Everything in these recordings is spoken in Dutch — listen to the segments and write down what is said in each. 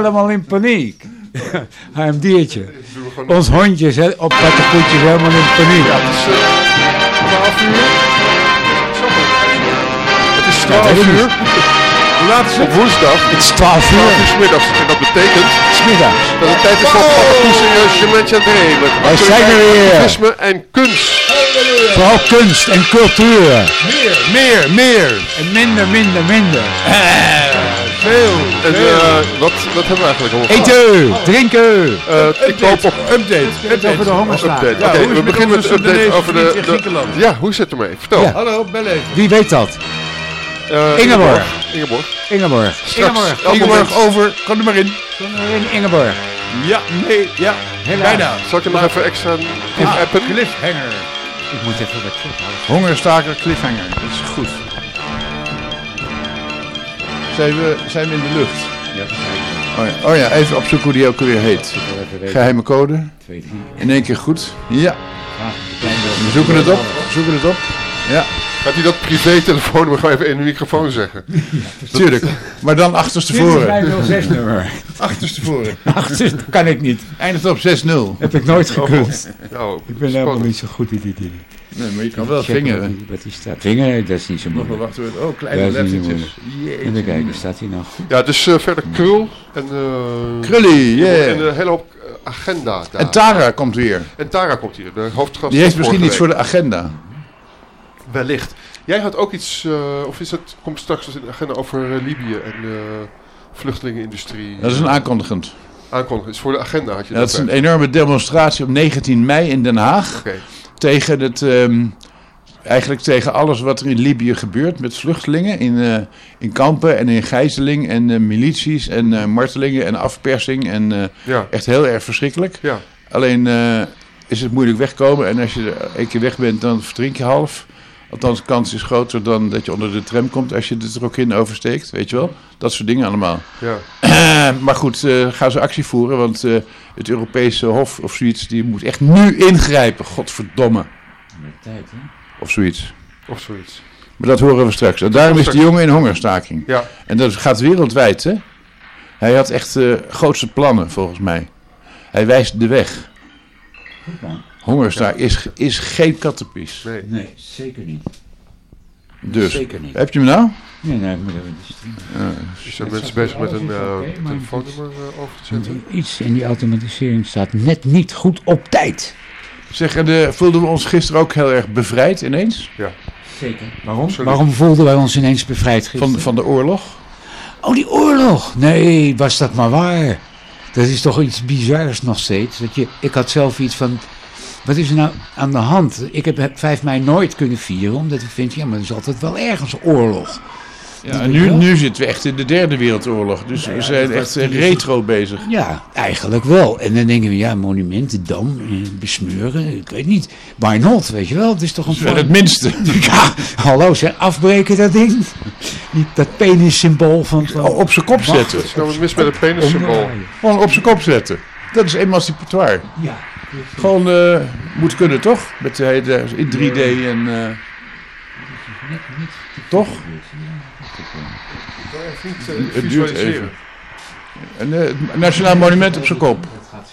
helemaal in paniek. HMD'tje. Ons hondje is op pattengoedjes helemaal in paniek. Ja, het is 12 uur. Het is 12 uur. Hoe laat is het? Op woensdag. Het is 12 uur. 12 uur 's middags. En dat betekent 's middags. dat het tijd is voor Paddenkoes serieus je mensen aan het nemen. Wij zijn er weer. Activisme en kunst. Vooral kunst en cultuur. Meer. En minder. Veel. En wat hebben we eigenlijk allemaal Eten, drinken. Ik hoop op Update over de hongerstaking. update. Ja, Oké, hoe is we het met beginnen met onze de update Soedanese over vriend in de... Griekenland? Ja, hoe zit het ermee? Vertel. Ja. Hallo, bel even. Wie weet dat? Ingeborg. Ingeborg, over. Kan er maar in. Ingeborg. Ja, nee, ja. Bijna. Zal ik je nog even extra appen? Cliffhanger. Ik moet even wat terughouden. Hongerstaker, cliffhanger. Dat is goed. Zijn we in de lucht? Ja, Oh ja, even opzoeken hoe die ook alweer heet. Geheime code. In één keer goed. Ja. We zoeken het op. Ja, Gaat hij dat privé-telefoonnummer gewoon even in de microfoon zeggen? tuurlijk. Maar dan achterstevoren. 506 nummer. Achterstevoren. Dat kan ik niet. Eindigt op 6-0. Heb ik nooit gekund. Oh, Ik ben helemaal niet zo goed in die dingen. Nee, maar je kan wel Checken vingeren. Wat die staat. Vingeren, dat is niet zo Nog maar moeilijk. wachten. Oh, kleine Dat is niet lettertjes. Even kijken, staat hier nou goed? Ja, dus verder Krul en... Krully, En yeah. een hele hoop agenda daar. En Tara komt weer. En Tara komt hier, de hoofdgast. Die heeft van misschien vorige iets voor week. de agenda. Wellicht. Jij had ook iets, of is het, komt straks in de agenda over Libië en vluchtelingenindustrie. Dat is een aankondigend. aankondiging. Is voor de agenda had je Dat is een bij. enorme demonstratie op 19 mei in Den Haag. Oké. Tegen het... eigenlijk tegen alles wat er in Libië gebeurt met vluchtelingen in kampen en in gijzeling en milities en martelingen en afpersing en Ja. echt heel erg verschrikkelijk. Ja. Alleen is het moeilijk wegkomen en als je er een keer weg bent dan verdrink je half. Althans de kans is groter dan dat je onder de tram komt als je de Trokkin oversteekt, weet je wel. Dat soort dingen allemaal. Ja. Maar goed, gaan ze actie voeren, want het Europese Hof of zoiets, die moet echt nu ingrijpen, godverdomme. Met tijd, hè? Of zoiets. Of zoiets. Maar dat horen we straks. En daarom is die jongen in hongerstaking. Ja. En dat gaat wereldwijd, hè. Hij had echt grootste plannen, volgens mij. Hij wijst de weg. Goed man. Hongerstaking is geen kattenpies. Nee. Nee, zeker niet. Dus, Zeker niet. heb je hem nou? Nee, ik moet even die stream. Zijn mensen bezig met een telefoonnummer over te zetten? Iets in die automatisering staat net niet goed op tijd. Zeg, en voelden we ons gisteren ook heel erg bevrijd ineens? Ja. Zeker. Waarom? Absoluut. Waarom voelden wij ons ineens bevrijd gisteren? Van de oorlog? Oh, die oorlog! Nee, was dat maar waar. Dat is toch iets bizars nog steeds. Ik had zelf iets van... Wat is er nou aan de hand? Ik heb 5 mei nooit kunnen vieren, omdat ik vind... Ja, maar er is altijd wel ergens oorlog. Ja, en nu zitten we echt in de derde wereldoorlog. Dus we zijn echt retro bezig. Ja, eigenlijk wel. En dan denken we, ja, monumenten, dam, besmeuren. Ik weet niet. Why not, weet je wel? Het is toch een Dat is wel het minste. Ja, hallo, zeg, afbreken dat ding. Niet dat penissymbool van... Op zijn kop zetten. Wat is nou mis met het penissymbool? Gewoon op zijn kop zetten. Dat is emancipatoire. Ja. Gewoon moet kunnen, toch? Met in 3D en... toch? Het duurt even. Een nationaal monument op zijn kop.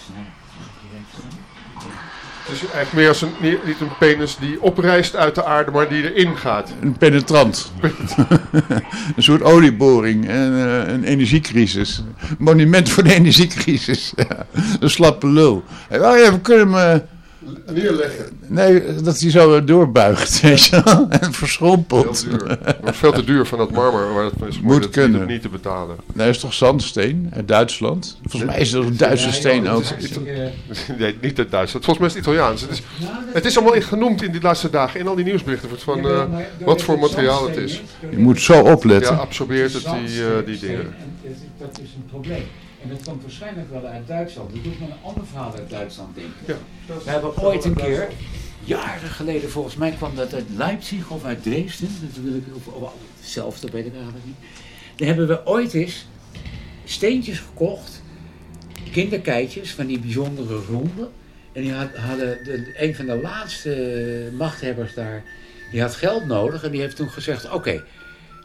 Het is eigenlijk meer als niet een penis die oprijst uit de aarde, maar die erin gaat. Een penetrant. Een soort olieboring en een energiecrisis. Monument voor de energiecrisis. Ja. Een slappe lul. Oh ja, we kunnen hem... Neerleggen. Nee, dat hij zo doorbuigt, weet je wel. En verschrompelt. Heel duur. Het wordt veel te duur van dat marmer waar het van is Moet dat kunnen. niet te betalen. Nee, dat is toch zandsteen uit Duitsland? Volgens mij is dat een Duitse steen ook. Nee, niet uit Duitsland. Volgens mij is het Italiaans. Het is allemaal genoemd in die laatste dagen. In al die nieuwsberichten wordt van wat voor materiaal het is. Je moet zo opletten. Ja, absorbeert het die dingen. Dat is een probleem. En dat komt waarschijnlijk wel uit Duitsland. Dat doet me een ander verhaal uit Duitsland, denk ik. Ja. We hebben ooit een keer, jaren geleden, volgens mij kwam dat uit Leipzig of uit Dresden. Dat wil ik, of hetzelfde, weet ik eigenlijk niet. Daar hebben we ooit eens steentjes gekocht, kinderkeitjes van die bijzondere ronde. En die hadden een van de laatste machthebbers daar, die had geld nodig. En die heeft toen gezegd, oké,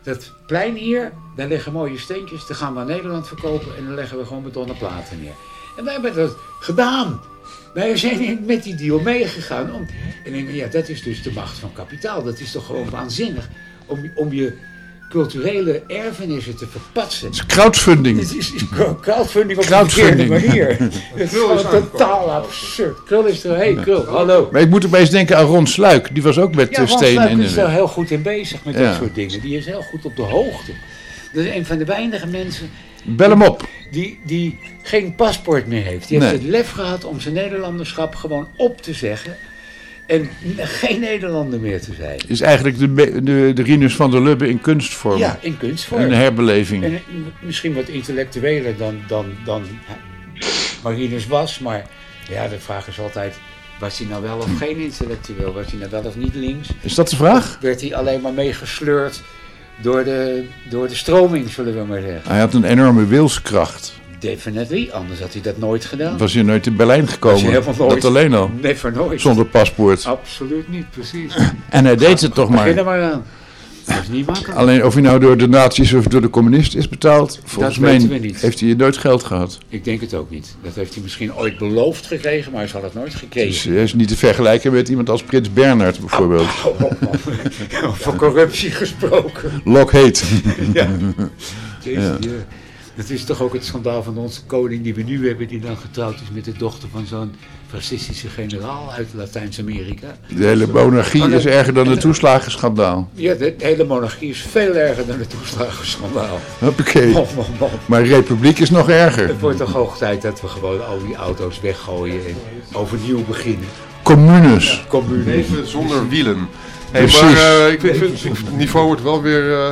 dat plein hier, daar liggen mooie steentjes. Die gaan we naar Nederland verkopen en dan leggen we gewoon betonnen platen neer. En wij hebben dat gedaan. Wij zijn met die deal meegegaan. En ik denk, dat is dus de macht van kapitaal. Dat is toch gewoon waanzinnig. Om je culturele erfenissen te verpatsen. Het is crowdfunding. Het is crowdfunding op de verkeerde manier. Het is gewoon totaal absurd. Krul is er. Hey Krul, hallo. Maar ik moet opeens denken aan Ron Sluik. Die was ook met stenen in de... Ron Sluik is daar heel goed in bezig met dat soort dingen. Die is heel goed op de hoogte. Dat is een van de weinige mensen... Bel hem op. Die geen paspoort meer heeft. Die heeft het lef gehad om zijn Nederlanderschap gewoon op te zeggen. En geen Nederlander meer te zijn. Is eigenlijk de Rinus van der Lubbe in kunstvorm. Ja, in kunstvorm. Een herbeleving. En misschien wat intellectueler dan Marinus was. Maar ja, de vraag is altijd... Was hij nou wel of geen intellectueel? Was hij nou wel of niet links? Is dat de vraag? Of werd hij alleen maar meegesleurd door de stroming, zullen we maar zeggen? Hij had een enorme wilskracht. Definitely, anders had hij dat nooit gedaan. Was hij nooit in Berlijn gekomen? Dat alleen al. Never nooit. Zonder paspoort. Absoluut niet, precies. En hij deed het toch maar. Begin er maar aan. Dat is niet makkelijk. Alleen of hij nou door de nazi's of door de communisten is betaald, volgens mij heeft hij nooit geld gehad. Ik denk het ook niet. Dat heeft hij misschien ooit beloofd gekregen, maar hij zal het nooit gekregen. Dus hij is niet te vergelijken met iemand als Prins Bernhard bijvoorbeeld. Van corruptie gesproken. Lockheed. Ja. Dat is toch ook het schandaal van onze koning die we nu hebben, die dan getrouwd is met de dochter van zo'n fascistische generaal uit Latijns-Amerika. De hele monarchie is erger dan het toeslagenschandaal. Ja, de hele monarchie is veel erger dan het toeslagenschandaal. Hoppakee. Maar de republiek is nog erger. Het wordt toch hoog tijd dat we gewoon al die auto's weggooien en overnieuw beginnen. Communes. Ja, communes. Even zonder wielen. Hey, Precies. maar ik vind het niveau wordt wel weer...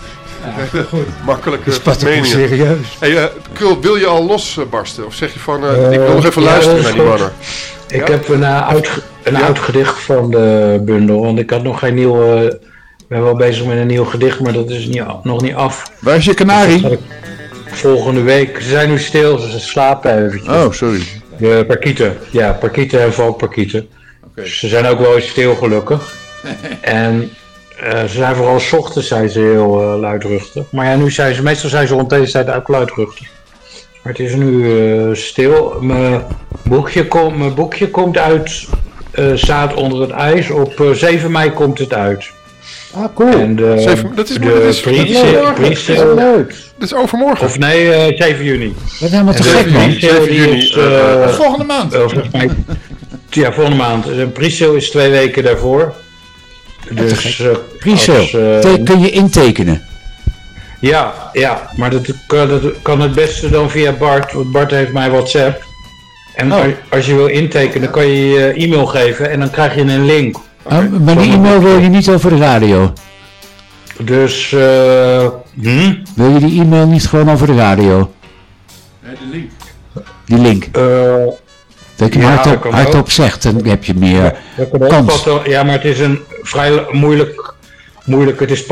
makkelijke meningen. Serieus. Hey, Krul, wil je al losbarsten? Of zeg je van, ik wil nog even luisteren naar die mannen? Ik heb een oud gedicht van de bundel, want ik had nog geen nieuwe... Ik ben wel bezig met een nieuw gedicht, maar dat is nog niet af. Waar is je kanarie? Volgende week. Ze zijn nu stil, ze slapen eventjes. Oh, sorry. De parkieten. Ja, parkieten en valkparkieten. Okay. Ze zijn ook wel eens stil, gelukkig. En... ze zijn vooral 's ochtends zijn ze heel luidruchtig. Maar ja, meestal zijn ze rond deze tijd ook luidruchtig. Maar het is nu stil. Mijn boekje komt uit Zaad onder het ijs. Op 7 mei komt het uit. Ah, cool. En dat is leuk. Dat is overmorgen. Of nee, 7 juni. Wat helemaal te gek, man. 7 juni. Volgende maand. Ja, volgende maand. Een pre-sale is 2 weken daarvoor. Dus pre-sale. Kun je intekenen? Ja, maar dat kan het beste dan via Bart, want Bart heeft mijn WhatsApp. En als je wil intekenen, kan je je e-mail geven en dan krijg je een link. Okay. Maar die e-mail wil je niet over de radio? Dus, Wil je die e-mail niet gewoon over de radio? Nee, de link. Die link? Dat je hardop zegt, dan heb je meer kans. Ja, maar het is een vrij moeilijk. Het is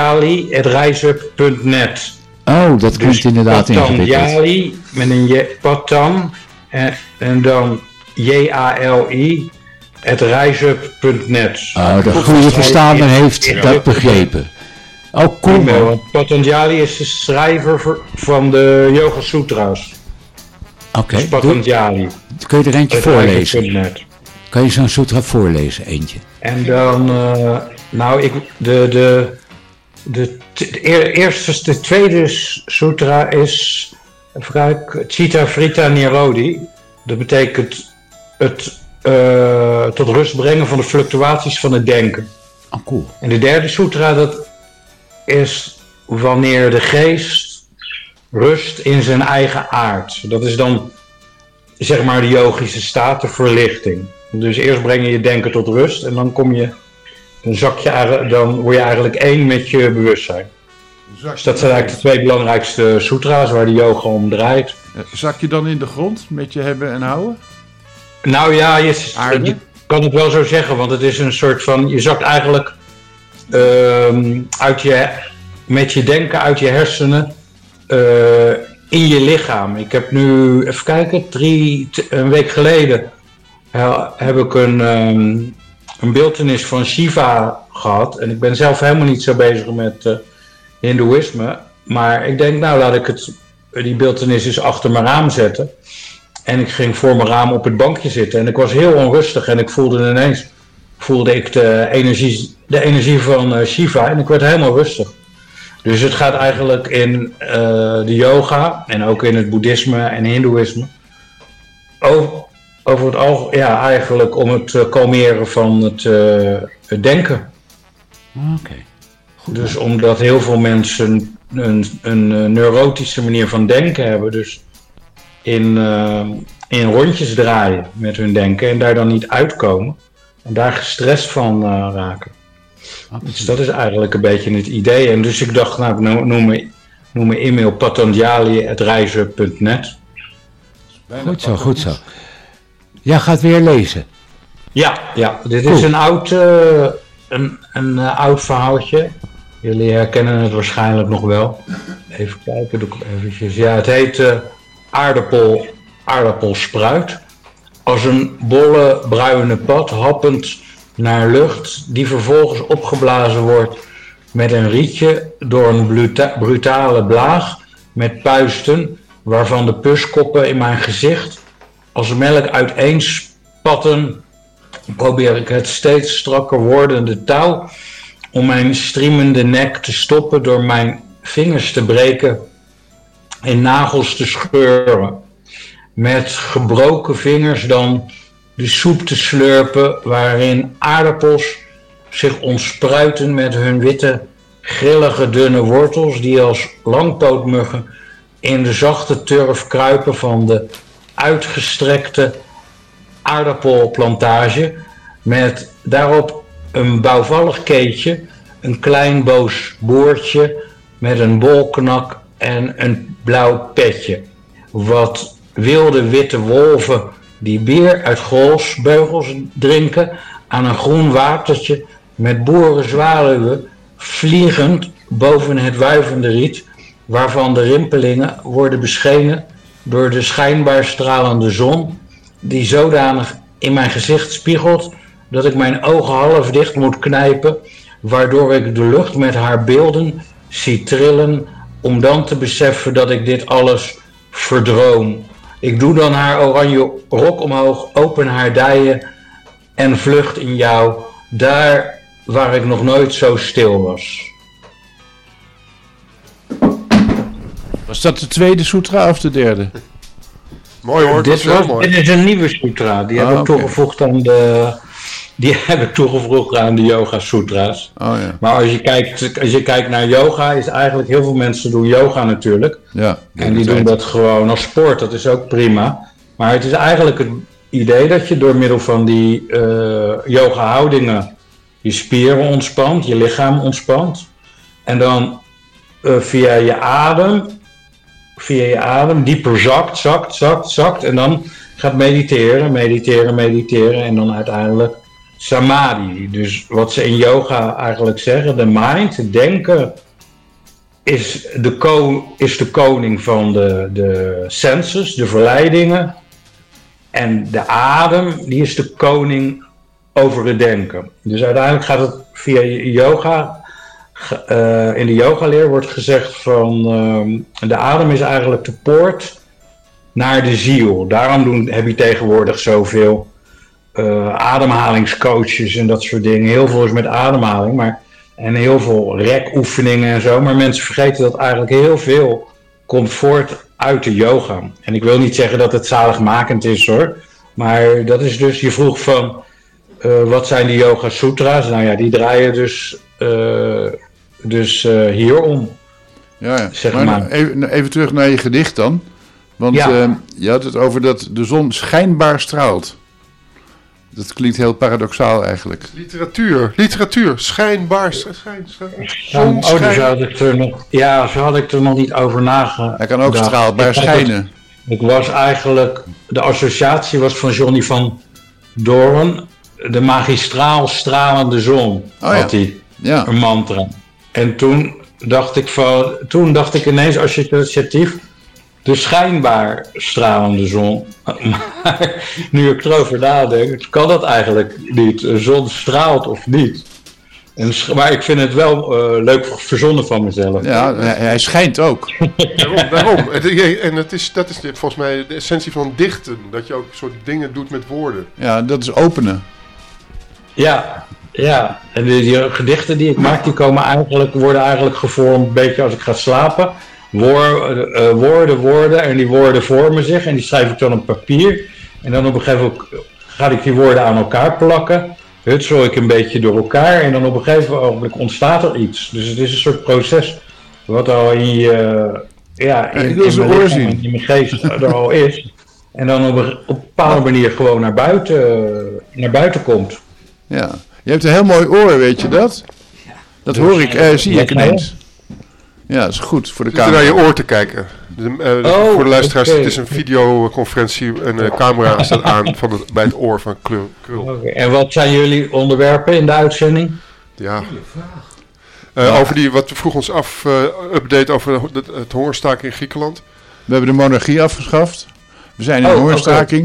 patanjali@rijzup.net. Oh, dat klinkt inderdaad ingewikkeld. Patanjali met een Patan en dan JALI@rijzup.net. Oh, de goede verstaander heeft dat begrepen. Oh, cool. Want Patanjali is de schrijver van de Yoga Sutra's. Oké. Dus Patanjali. Kun je er eentje voorlezen? Kan je zo'n sutra voorlezen, eentje? En dan, de tweede sutra is, Chitta Vritta Nirodi. Dat betekent het tot rust brengen van de fluctuaties van het denken. Oh, cool. En de derde sutra, dat is wanneer de geest rust in zijn eigen aard. Dat is dan, zeg maar, de yogische staat, de verlichting. Dus eerst breng je je denken tot rust en dan dan word je eigenlijk één met je bewustzijn. Dus dat zijn eigenlijk de 2 belangrijkste sutra's waar de yoga om draait. Zak je dan in de grond met je hebben en houden? Nou ja, je kan het wel zo zeggen, want het is een soort van, je zakt eigenlijk met je denken uit je hersenen in je lichaam. Ik heb nu, even kijken, een week geleden heb ik een beeltenis van Shiva gehad. En ik ben zelf helemaal niet zo bezig hindoeïsme. Maar ik denk, nou laat ik die beeltenis eens achter mijn raam zetten. En ik ging voor mijn raam op het bankje zitten. En ik was heel onrustig en ik voelde ineens de energie van Shiva. En ik werd helemaal rustig. Dus het gaat eigenlijk in de yoga en ook in het boeddhisme en hindoeïsme over het algemeen, ja, eigenlijk om het kalmeren van het denken. Oké. Goed, dus omdat heel veel mensen een neurotische manier van denken hebben, dus in rondjes draaien met hun denken en daar dan niet uitkomen en daar gestrest van raken. Absoluut. Dus dat is eigenlijk een beetje het idee. En dus ik dacht, nou, noem mijn e-mail patanjali@reizen.net. Goed zo. Jij gaat weer lezen. Ja, dit is een oud verhaaltje. Jullie herkennen het waarschijnlijk nog wel. Even kijken, doe ik eventjes. Ja, het heet aardappelspruit. Als een bolle bruine pad, happend naar lucht, die vervolgens opgeblazen wordt met een rietje door een brutale blaag met puisten, waarvan de puskoppen in mijn gezicht als melk uiteenspatten, probeer ik het steeds strakker wordende touw om mijn striemende nek te stoppen door mijn vingers te breken en nagels te scheuren. Met gebroken vingers dan de soep te slurpen waarin aardappels zich ontspruiten met hun witte, grillige, dunne wortels die als langpootmuggen in de zachte turf kruipen van de uitgestrekte aardappelplantage met daarop een bouwvallig keetje, een klein boos boertje met een bolknak en een blauw petje. Wat wilde witte wolven die bier uit golfsbeugels drinken aan een groen watertje met boerenzwaluwen vliegend boven het wuivende riet, waarvan de rimpelingen worden beschenen door de schijnbaar stralende zon, die zodanig in mijn gezicht spiegelt dat ik mijn ogen half dicht moet knijpen, waardoor ik de lucht met haar beelden zie trillen, om dan te beseffen dat ik dit alles verdroom. Ik doe dan haar oranje rok omhoog, open haar dijen en vlucht in jou, daar waar ik nog nooit zo stil was. Was dat de tweede sutra of de derde? Mooi hoor, dat is heel mooi. Dit is een nieuwe sutra, die heb ik toegevoegd aan de Yoga Sutra's. Oh, ja. Maar als je kijkt naar yoga, is eigenlijk heel veel mensen doen yoga natuurlijk. Ja, en die doen dat gewoon als sport, dat is ook prima. Maar het is eigenlijk het idee dat je door middel van die yoga houdingen je spieren ontspant, je lichaam ontspant. En dan via je adem dieper zakt en dan gaat mediteren en dan uiteindelijk samadhi. Dus wat ze in yoga eigenlijk zeggen, de mind, het denken, is de koning van de senses, de verleidingen. En de adem, die is de koning over het denken. Dus uiteindelijk gaat het via yoga. In de yogaleer wordt gezegd van de adem is eigenlijk de poort naar de ziel. Daarom heb je tegenwoordig zoveel ademhalingscoaches en dat soort dingen. Heel veel is met ademhaling, en heel veel rekoefeningen en zo. Maar mensen vergeten dat eigenlijk heel veel komt voort uit de yoga. En ik wil niet zeggen dat het zaligmakend is hoor. Maar dat is dus, je vroeg van wat zijn die yoga sutra's? Nou ja, die draaien dus hierom. Ja. Zeg maar. Even terug naar je gedicht dan. Want je had het over dat de zon schijnbaar straalt. Dat klinkt heel paradoxaal eigenlijk. Literatuur, schijnbaar. Zo had ik er nog niet over nagedacht. Hij kan ook straalbaar schijnen. Ik was eigenlijk, de associatie was van Johnny van Doorn, de magistraal stralende zon, had hij, een mantra. En toen dacht ik ineens associatief, de schijnbaar stralende zon. Maar nu ik erover nadenk, kan dat eigenlijk niet. Een zon straalt of niet. Maar ik vind het wel leuk verzonnen van mezelf. Ja, hij schijnt ook. Daarom. En dat is volgens mij de essentie van dichten. Dat je ook soort dingen doet met woorden. Ja, dat is openen. Ja. En die gedichten die ik maak, die worden eigenlijk gevormd een beetje als ik ga slapen. Woorden. En die woorden vormen zich. En die schrijf ik dan op papier. En dan op een gegeven moment ga ik die woorden aan elkaar plakken. Hutsel ik een beetje door elkaar. En dan op een gegeven moment ontstaat er iets. Dus het is een soort proces. Wat al in je... in mijn geest er al is. En dan op een bepaalde manier gewoon naar buiten komt. Ja. Je hebt een heel mooi oor, weet je dat? Dat hoor ik, zie ik ineens. Ja, dat is goed voor de camera. Je zit naar je oor te kijken. Voor de luisteraars, Het is een videoconferentie en de camera staat aan bij het oor van Krul. Okay. En wat zijn jullie onderwerpen in de uitzending? Ja. Over wat vroeg ons af, update over het hongerstaking in Griekenland. We hebben de monarchie afgeschaft. We zijn in hongerstaking.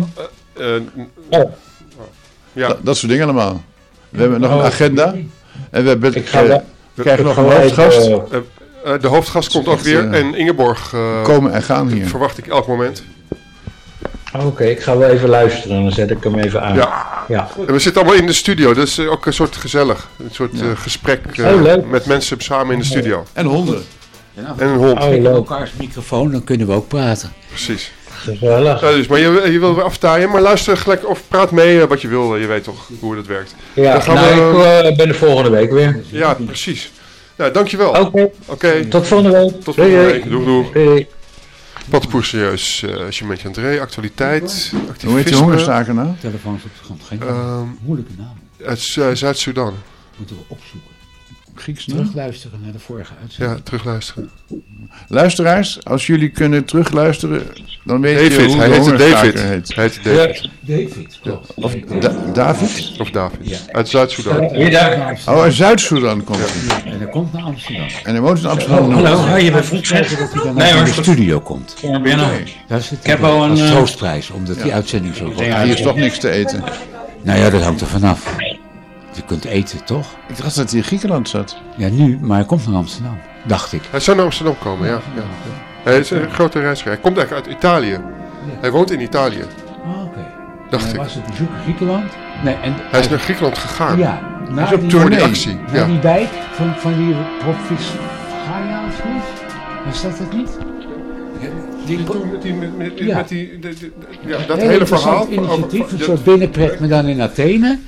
Ja. Dat soort dingen allemaal. We hebben nog een agenda. En we krijgen nog een hoofdgast. De hoofdgast komt ook weer. En Ingeborg komen en gaan hier. Verwacht ik elk moment. Oké, ik ga wel even luisteren. Dan zet ik hem even aan. Ja. En we zitten allemaal in de studio. Dat is ook een soort gezellig. Een soort gesprek met mensen samen in de studio. En honden. En een hond. Met elkaars microfoon, dan kunnen we ook praten. Precies. Gezellig. Dus, maar je wil weer aftaaien, maar luister gelijk of praat mee wat je wil. Je weet toch hoe dat werkt. Ja, ik ben de volgende week weer. Ja, precies. Ja, dankjewel. Oké. Tot volgende week. Tot volgende week. Doeg. Pattenpoer serieus, Jean-Marie André, actualiteit, activisme. Hoe heet die hongerstaker nou? Telefoons op de grond, geen moeilijke naam. Uit Zuid-Sudan. Moeten we opzoeken. Grieks terugluisteren naar de vorige uitzending. Ja, terugluisteren. Luisteraars, als jullie kunnen terugluisteren, dan weet je hoe hij de heette hongerstaker David. heet. David, klopt. Of David? Of David. Ja. Uit Zuid-Soedan. Uit Zuid-Soedan komt hij. En hij komt naar Amsterdam. En hij woont in Amsterdam. Hallo, je bent vroeg zeggen dat hij dan naar de studio komt. Dat is het ik heb al een troostprijs, omdat die uitzending zo wordt. Hier is toch niks te eten. Nou ja, dat hangt er vanaf. Je kunt eten, toch? Ik dacht dat hij in Griekenland zat. Ja, nu, maar hij komt naar Amsterdam, dacht ik. Hij zou naar Amsterdam komen, ja. Hij is een grote reiziger. Hij komt eigenlijk uit Italië. Ja. Hij woont in Italië. Oké. Dacht ik. Hij was op bezoek in Griekenland. Nee, en hij is naar Griekenland gegaan. Ja. Hij is op tour die actie. Naar die dijk van die Profisgaia of zoiets. Was dat het niet? Dat hele verhaal. Initiatief, een soort binnenpret, maar dan in Athene.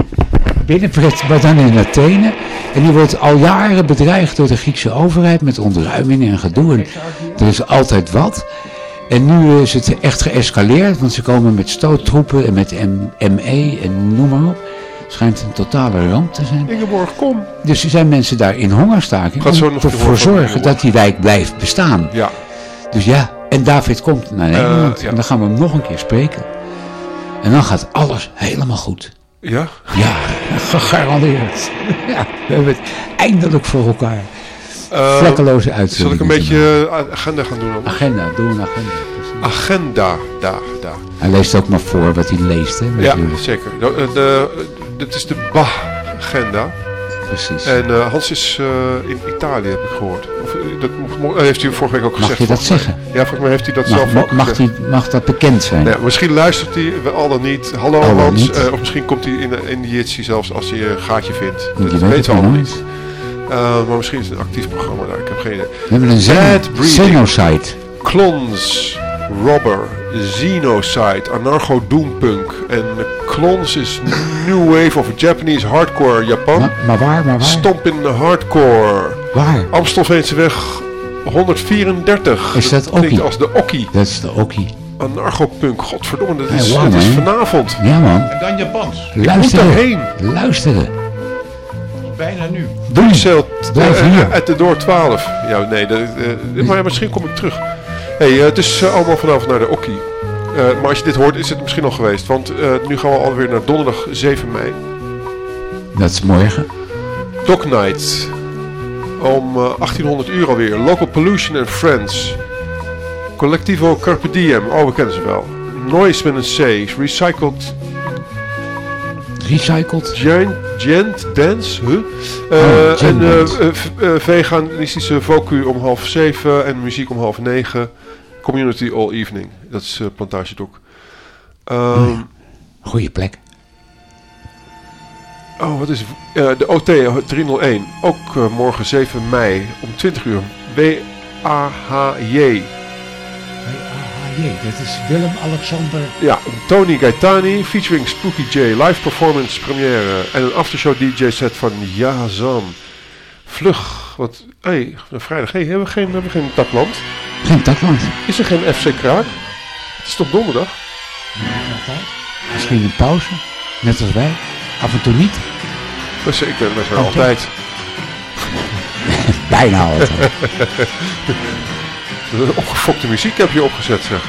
En die wordt al jaren bedreigd door de Griekse overheid met ontruimingen en gedoe. En er is altijd wat. En nu is het echt geëscaleerd, want ze komen met stoottroepen en met ME en noem maar op. Het schijnt een totale ramp te zijn. Ingeborg, kom. Dus er zijn mensen daar in hongerstaking om ervoor zorgen dat die wijk blijft bestaan. Ja. Dus ja, en David komt naar Nederland en dan gaan we hem nog een keer spreken. En dan gaat alles helemaal goed. Ja? Ja, gegarandeerd. Ja, we hebben het eindelijk voor elkaar. Vlekkeloze uitzending. Zal ik een beetje agenda gaan doen dan? Agenda, doe een agenda. Agenda, daar. Hij leest ook maar voor wat hij leest, hè? Ja, zeker. Dit is de Bach-agenda. Precies. En Hans is in Italië, heb ik gehoord. Dat heeft u vorige week ook gezegd. Mag je dat zeggen? Ja, volgens mij heeft hij dat zelf ook gezegd. Mag dat bekend zijn? Nee, misschien luistert hij al dan niet. Hallo Hans. Of misschien komt hij in de Jitsi zelfs als hij een gaatje vindt. Dat weten we allemaal niet. Maar misschien is het een actief programma daar. Ik heb geen idee. We hebben een Xenocide. Clons, Robber, Xenocide, Anarcho-Doompunk. En Clons is New Wave of Japanese Hardcore Japan. Maar waar? Stomp in de Hardcore. Waar? Amstelveenseweg 134. Is dat Okkie? Klinkt als de Okkie. Dat is de Okkie. Anarcho-punk, godverdomme, dat is, het is vanavond. Ja man. En dan Japans. Luisteren. Bijna nu. Blijf hier. Uit de Door 12. Ja, nee, maar misschien kom ik terug. Hey, het is allemaal vanavond naar de Okkie. Maar als je dit hoort, is het misschien al geweest. Want nu gaan we alweer naar donderdag 7 mei. Dat is morgen. Dog Night. Om 1800 uur alweer. Local Pollution and Friends. Collectivo Carpe Diem. Oh, we kennen ze wel. Noise met een C. Recycled Recycled. Gent Dance. Gent Dance. Veganistische vocu om 6:30 en muziek om 8:30. Community all evening. Dat is Plantage Dock. Goeie plek. Wat is de OT 301. Ook morgen 7 mei om 20 uur. WAHJ. Dat is Willem-Alexander. Ja, Tony Gaetani featuring Spooky J. Live performance première. En een aftershow DJ set van Yazan. Vlug. Vrijdag. Hebben we geen Takland? Geen Takland. Is er geen FC Kraak? Het is toch donderdag? Misschien een pauze. Net als wij. Af en toe niet. Wij zijn altijd. Bijna altijd. Opgefokte muziek heb je opgezet, zeg.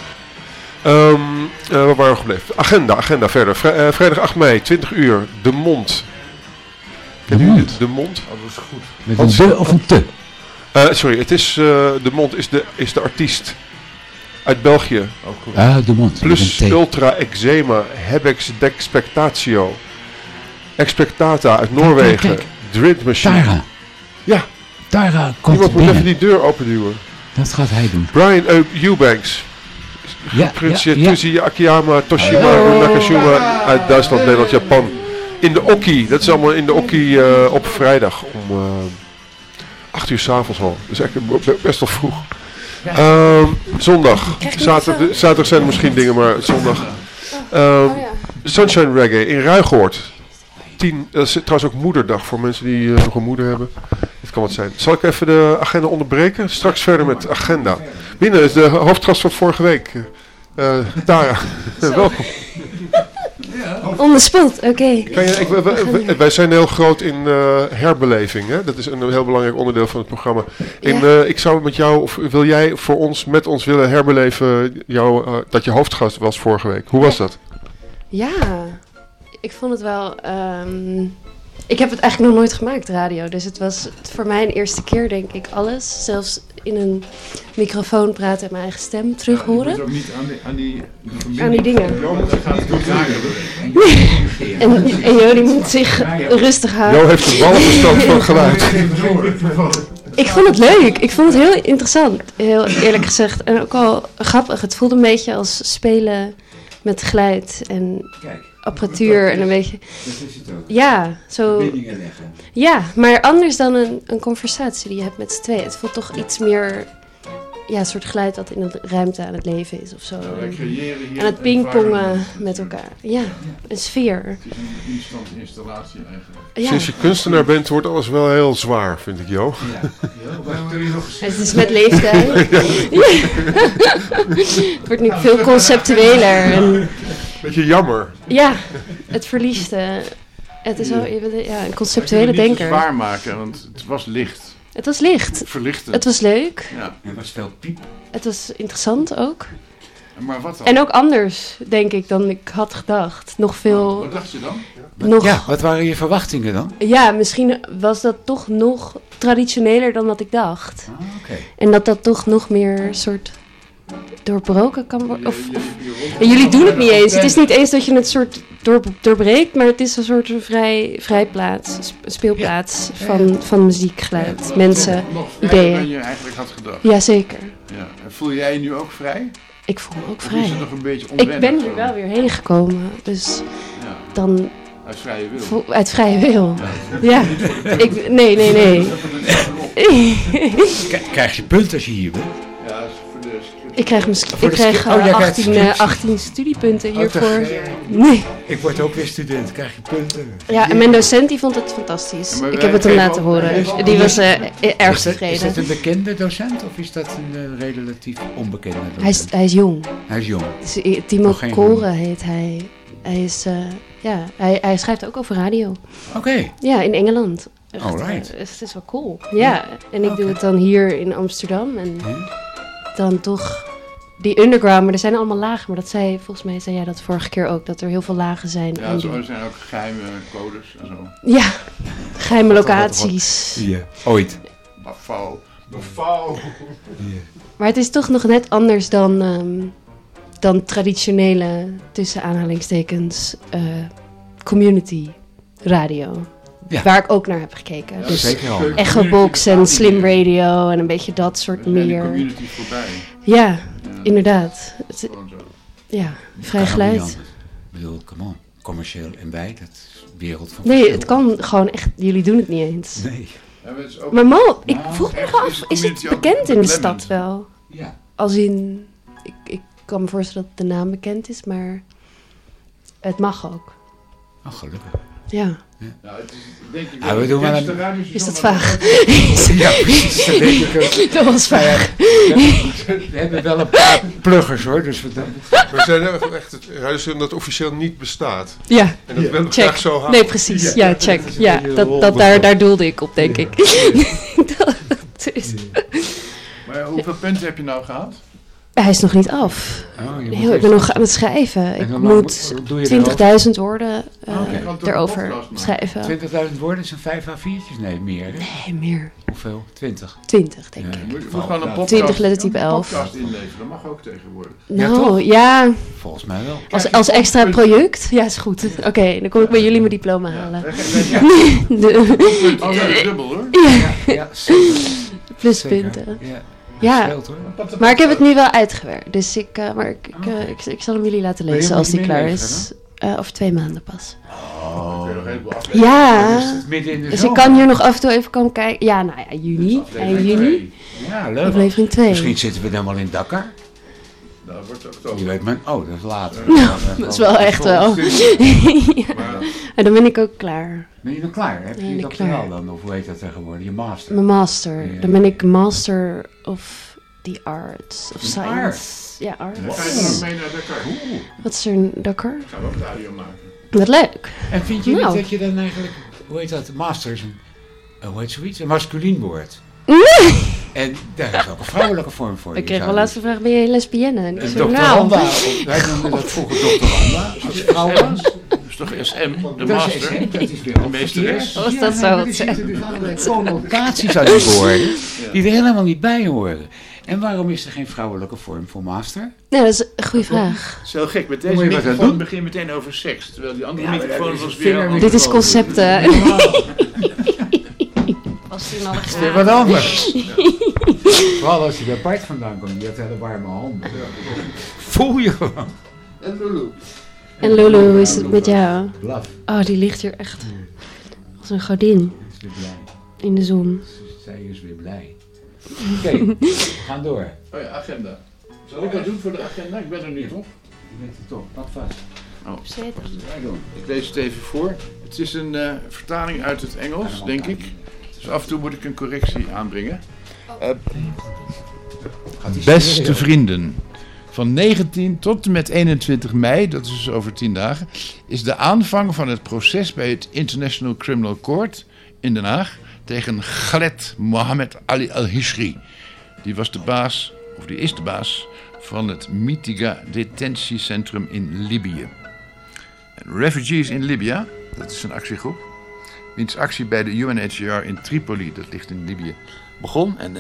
Waar waren we gebleven? Agenda verder. Vrijdag 8 mei, 20 uur. De Mond. De Mond? De Mond. Dat is goed. Met een de of een te? Sorry, het is... De Mond is de artiest. Uit België. Ook goed. De Mond. Plus Ultra Eczema. Hebex Dexpectatio. Expectata uit Noorwegen. Kijk. Dread Machine. Tara. Ja. Tara komt Iemand moet binnen. even die deur openduwen. Dat gaat hij doen. Brian Eubanks. Tuzi Akiyama, Toshimaru Nakashima uit Duitsland, Nederland, Japan. In de Okki. Dat is allemaal in de Okki op vrijdag om 8 uur 's avonds al. Dus echt best wel vroeg. Zondag. Zaterdag zijn er misschien dingen, maar zondag. Sunshine Reggae in Ruigoord. Dat is trouwens ook moederdag voor mensen die nog een moeder hebben. Het kan wat zijn. Zal ik even de agenda onderbreken? Straks verder met agenda. Binnen is de hoofdgast van vorige week. Tara, welkom. On the spot, oké. Wij zijn heel groot in herbeleving. Hè? Dat is een heel belangrijk onderdeel van het programma. Ik zou met jou, of wil jij met ons willen herbeleven dat je hoofdgast was vorige week. Hoe was dat? Ja, ik vond het wel... ik heb het eigenlijk nog nooit gemaakt, radio. Dus het was voor mij een eerste keer, denk ik, alles. Zelfs in een microfoon praten en mijn eigen stem terug horen. Je moet ook niet aan die dingen. En En Jody moet zich rustig houden. Jo heeft een ballenverstand van geluid. Ik vond het leuk. Ik vond het heel interessant, heel eerlijk gezegd. En ook wel grappig. Het voelde een beetje als spelen met geluid en apparatuur en een beetje... Dat is het ook. Ja, zo... Verbindingen leggen. Ja, maar anders dan een conversatie die je hebt met z'n tweeën. Het voelt toch iets meer... Ja, een soort geluid dat in de ruimte aan het leven is of zo. Aan het pingpongen met elkaar. Ja, een sfeer. Het is een instant installatie eigenlijk. Ja. Sinds je kunstenaar bent, wordt alles wel heel zwaar, vind ik, Jo. Ja. Het is met leeftijd. Het wordt nu veel conceptueler. En, Beetje jammer. ja, het verliest. Het is wel een conceptuele denker. denker. Het zwaar maken, want het was licht. Het was licht. Verlichten. Het was leuk. Ja. Er was veel piep. Het was interessant ook. Maar wat dan? En ook anders, denk ik, dan ik had gedacht. Nog veel... Wat dacht je dan? Nog, Ja, wat waren je verwachtingen dan? ja, misschien was dat toch nog traditioneler dan wat ik dacht. Oké. En dat toch nog meer soort doorbroken kan worden. En jullie doen het niet eens. Het is niet eens dat je het soort doorbreekt, maar het is een soort vrijplaats, speelplaats van muziek, geluid, mensen, Nog vrijer ideeën. dan je eigenlijk had gedacht. Jazeker. Ja. En voel jij je nu ook vrij? Ik voel me ook Of is vrij. het nog een beetje onwennig? Ik ben hier zo? wel weer heen gekomen, dus Ja, dan uit vrije wil. uit vrije wil. Ja. Nee. Krijg je punten als je hier bent? Ja, dat is voor de script. Ik krijg, Voor de jij krijgt 18, scriptie. 18 studiepunten hiervoor. te Nee. Ik word ook weer student, krijg je punten. Ja, en mijn docent die vond het fantastisch. Maar Ik wij heb het hem geven laten ook- horen. Die was erg Is tevreden. dat een bekende docent of is dat een relatief onbekende docent? Hij is jong. Hij is jong. Timo Nog geen Koren heet hij. Hij is, hij schrijft ook over radio. Oké. Ja, in Engeland. Echt, Alright. het is wel cool. Ja, en ik doe het dan hier in Amsterdam. En dan toch die underground, maar er zijn allemaal lagen. Maar volgens mij zei jij dat vorige keer ook, dat er heel veel lagen zijn. Ja, aan zo die- zijn ook geheime codes en zo. ja, geheime locaties. Ja. Ooit. Bafau. Maar het is toch nog net anders dan traditionele, tussen aanhalingstekens, community radio. Ja. Waar ik ook naar heb gekeken. Ja, Dus zeker al. Echobox en Slim Radio en een beetje dat soort We zijn de meer. community voorbij. Ja, inderdaad. Gewoon zo. Ja, vrij Kan ook niet geluid. anders. Ik bedoel, come on. Commercieel en wij, dat is wereld van Nee, verschil. het kan gewoon echt. Jullie doen het niet eens. Nee. Ja, maar het is ook Maar Mo, ik Nou, vroeg me echt nog is af, de is het community ook bekend in de beklemmend? stad wel? Ja. Als in, ik kan me voorstellen dat de naam bekend is, maar het mag ook. Oh, gelukkig. Ja. Nou, het is, denk ik, Ah, we doen maar bekendste een- radiostation Is dat van vaag? Ja, precies. Dat denk ik ook. Dat was Nou ja, vaag. we hebben wel een paar pluggers hoor, dus We zijn echt het radiostation dat officieel niet bestaat. Ja, En dat willen we check. graag zo houden. Nee, precies. Ja, check. dat is een Ja, beetje de rol daar doelde ik op, denk ik. Dat is- Maar hoeveel punten heb je nou gehad? Hij is nog niet af. Oh, je moet Nee, ik ben nog aan het schrijven. Ik hoe lang moet doe je erover? 20.000 woorden Oké, want door de erover podcast maken. schrijven. 20.000 woorden zijn 5 A4'tjes? Nee, meer. Hè? Nee, meer. Hoeveel? 20. 20, denk ik. Je moet gewoon een podcast, 20 lettertype een 11. podcast inleveren, dat mag ook tegenwoordig. Ja, Nou, toch? ja, Volgens mij wel. als extra project. Ja, is goed. Oké, dan kom ik bij jullie mijn diploma halen. De Altijd dubbel hoor. Ja, zeker. pluspunten. Zeker. Ja. Ja. Scheelt, hoor. Maar ik heb het nu wel uitgewerkt. Dus ik zal hem jullie laten Wil je lezen hem als die niet klaar meeleveren, is. Over 2 maanden pas. Dan kun je nog een heleboel afleveringen. Ja. Is het midden in de Dus ik zomer? kan hier nog af en toe even komen kijken. Ja, nou ja, juni. Eind juni. Ja, leuk. Aflevering 2. Misschien zitten we dan wel in Dakar. Nou, dat wordt Je oktober. weet maar. Oh, dat is later. Dat is wel echt wel. Maar En dan ben ik ook klaar. Ben je dan klaar? Heb je Ben je ik doctoraal klaar. dan? Of hoe heet dat tegenwoordig? Je master? Mijn master. Ja. Dan ben ik master of the arts. Of In science. Ja, arts. ga je dan ook mee naar Dakar? Wat is er in Dakar? Gaan we ook radio maken? Wat leuk. En vind je Nou. niet dat je dan eigenlijk... Hoe heet dat? Master is een... hoe heet zoiets? Een masculien woord. En daar is ook een vrouwelijke vorm voor. Ik kreeg wel laatst de vraag, ben je lesbienne? En ik Een zei, doctoranda. nou, Wij noemden dat vroeger doctoranda. Als vrouw was. Dat is toch SM, de Dat is master? SM, dat is weer De meesteres. Was dat zo? Er zitten dus allerlei connotaties aan die woorden die er helemaal niet bij horen. En waarom is er geen vrouwelijke vorm voor master? nee, dat is een goede vraag. Dat is heel gek, met Moet deze je wat aan microfoon doen? begin je meteen over seks. Terwijl die andere Ja, maar microfoon dat is was een weer... vingermicrofoon. Dit is concepten. Was toen al Dat is weer wat anders. Vooral als je er apart vandaan komt. Je hebt hele warme handen. Voel je gewoon. En Lulu. En Lulu, hoe is het met jou? Blaf. Oh, die ligt hier echt als een godin Is weer blij. in de zon. Zij is weer blij. Oké, we gaan door. Oh ja, agenda. Zal ik wat doen voor de agenda? Ik ben er niet, toch? Je bent er toch. Pak vast. Wij doen. Ik lees het even voor. Het is een vertaling uit het Engels, denk ik. Dus af en toe moet ik een correctie aanbrengen. Beste vrienden, van 19 tot en met 21 mei, dat is dus over 10 dagen, is de aanvang van het proces bij het International Criminal Court in Den Haag tegen Khaled Mohammed Ali al-Hishri. Die was de baas, of die is de baas, van het Mitiga detentiecentrum in Libië. En Refugees in Libya, dat is een actiegroep, wiens actie bij de UNHCR in Tripoli, dat ligt in Libië, begon en